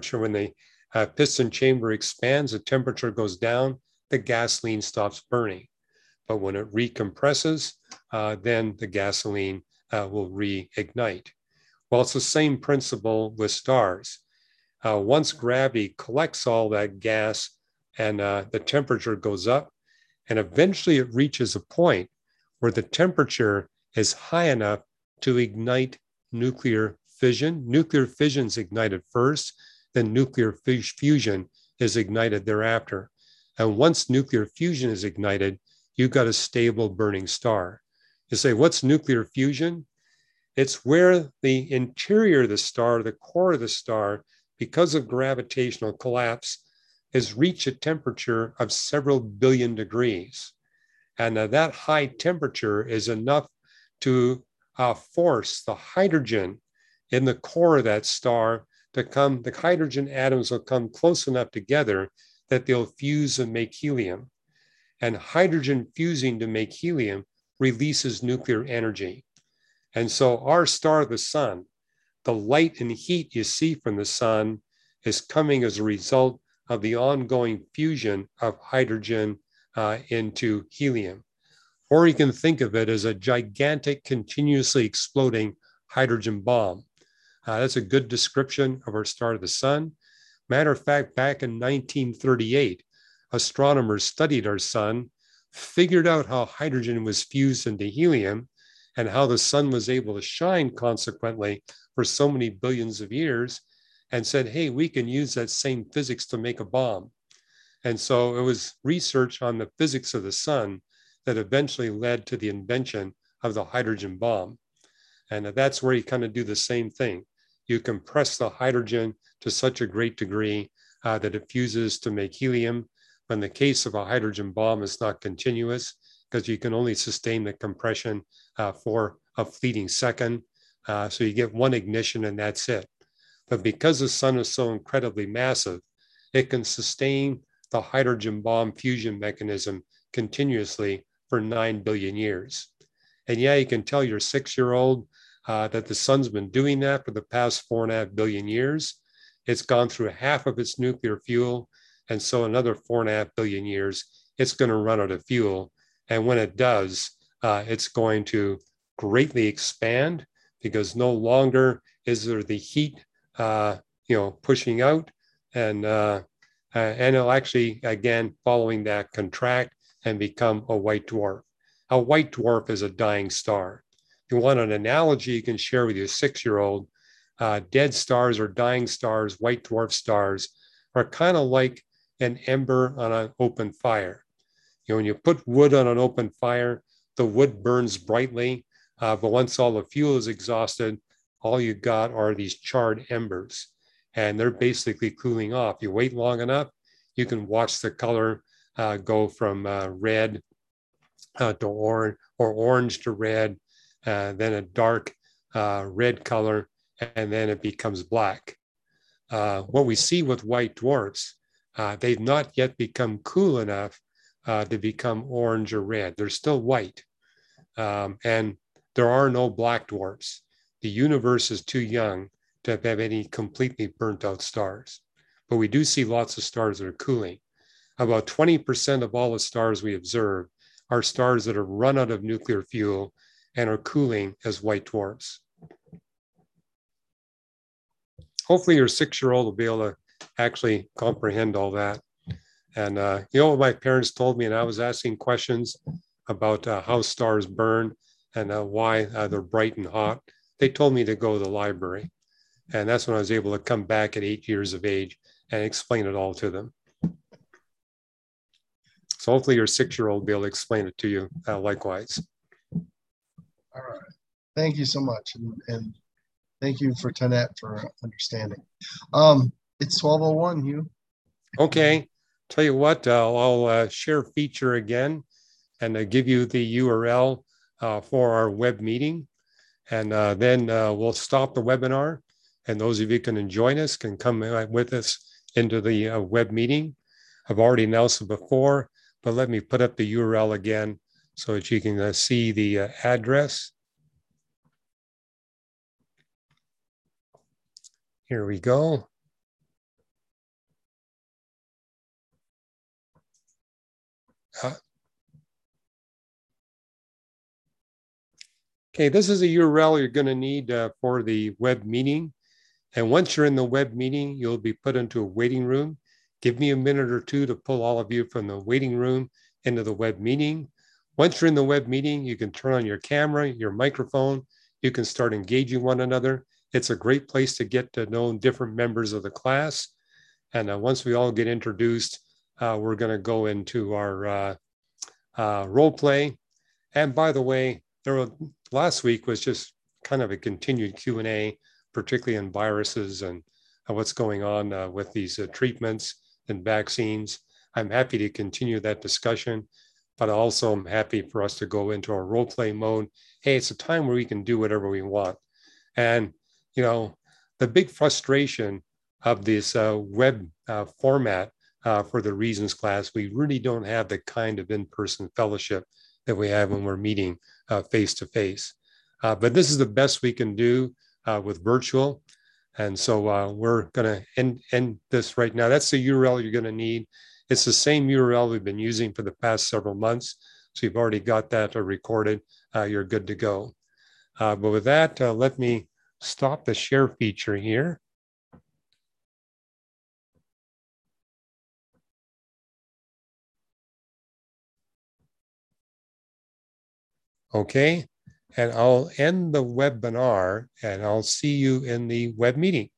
piston chamber expands, the temperature goes down, the gasoline stops burning. But when it recompresses, then the gasoline will reignite. Well, it's the same principle with stars. Once gravity collects all that gas and the temperature goes up, and eventually it reaches a point where the temperature is high enough to ignite nuclear fission. Nuclear fission is ignited first, then nuclear fusion is ignited thereafter. And once nuclear fusion is ignited, you've got a stable burning star. You say, what's nuclear fusion? It's where the interior of the star, the core of the star, because of gravitational collapse, has reached a temperature of several billion degrees. And that high temperature is enough to force the hydrogen in the core of that star to come, the hydrogen atoms will come close enough together that they'll fuse and make helium. And hydrogen fusing to make helium releases nuclear energy. And so our star, the sun, the light and heat you see from the sun is coming as a result of the ongoing fusion of hydrogen into helium. Or you can think of it as a gigantic, continuously exploding hydrogen bomb. That's a good description of our star, the sun. Matter of fact, back in 1938, astronomers studied our sun, figured out how hydrogen was fused into helium, and how the sun was able to shine consequently for so many billions of years, and said, hey, we can use that same physics to make a bomb. And so it was research on the physics of the sun that eventually led to the invention of the hydrogen bomb. And that's where you kind of do the same thing. You compress the hydrogen to such a great degree that it fuses to make helium. But in the case of a hydrogen bomb, it's not continuous because you can only sustain the compression for a fleeting second. So you get one ignition and that's it. But because the sun is so incredibly massive, it can sustain the hydrogen bomb fusion mechanism continuously for 9 billion years. And yeah, you can tell your 6-year-old that the sun's been doing that for the past 4.5 billion years. It's gone through half of its nuclear fuel. And so another 4.5 billion years, it's going to run out of fuel. And when it does, it's going to greatly expand because no longer is there the heat, pushing out and and it'll actually, again, following that, contract and become a white dwarf. A white dwarf is a dying star. If you want an analogy you can share with your 6-year-old, dead stars or dying stars, white dwarf stars, are kind of like an ember on an open fire. When you put wood on an open fire, the wood burns brightly, but once all the fuel is exhausted, all you got are these charred embers, and they're basically cooling off. You wait long enough, you can watch the color go from red to orange, or orange to red, then a dark red color, and then it becomes black. What we see with white dwarfs, they've not yet become cool enough to become orange or red. They're still white. And there are no black dwarfs. The universe is too young to have any completely burnt out stars. But we do see lots of stars that are cooling. About 20% of all the stars we observe are stars that have run out of nuclear fuel and are cooling as white dwarfs. Hopefully your 6-year-old will be able to actually comprehend all that. And you know what my parents told me, and I was asking questions about how stars burn and why they're bright and hot. They told me to go to the library. And that's when I was able to come back at 8 years of age and explain it all to them. So hopefully your 6-year-old will be able to explain it to you likewise.
All right. Thank you so much. And thank you for Tanet for understanding. It's 12:01, Hugh.
Okay. Tell you what, I'll share feature again and give you the URL for our web meeting. And then we'll stop the webinar. And those of you who can join us can come with us into the web meeting. I've already announced it before, but let me put up the URL again so that you can see the address. Here we go. Okay, this is a URL you're going to need for the web meeting. And once you're in the web meeting, you'll be put into a waiting room. Give me a minute or two to pull all of you from the waiting room into the web meeting. Once you're in the web meeting, you can turn on your camera, your microphone. You can start engaging one another. It's a great place to get to know different members of the class. And once we all get introduced, we're going to go into our role play. And by the way, last week was just kind of a continued Q&A, particularly in viruses and what's going on with these treatments and vaccines. I'm happy to continue that discussion, but also I'm happy for us to go into our role play mode. Hey, it's a time where we can do whatever we want. And, you know, the big frustration of this web format for the Reasons class, we really don't have the kind of in-person fellowship that we have when we're meeting face-to-face. But this is the best we can do with virtual. And so we're going to end this right now. That's the URL you're going to need. It's the same URL we've been using for the past several months. So you've already got that recorded. You're good to go. But with that, let me stop the share feature here. Okay, and I'll end the webinar and I'll see you in the web meeting.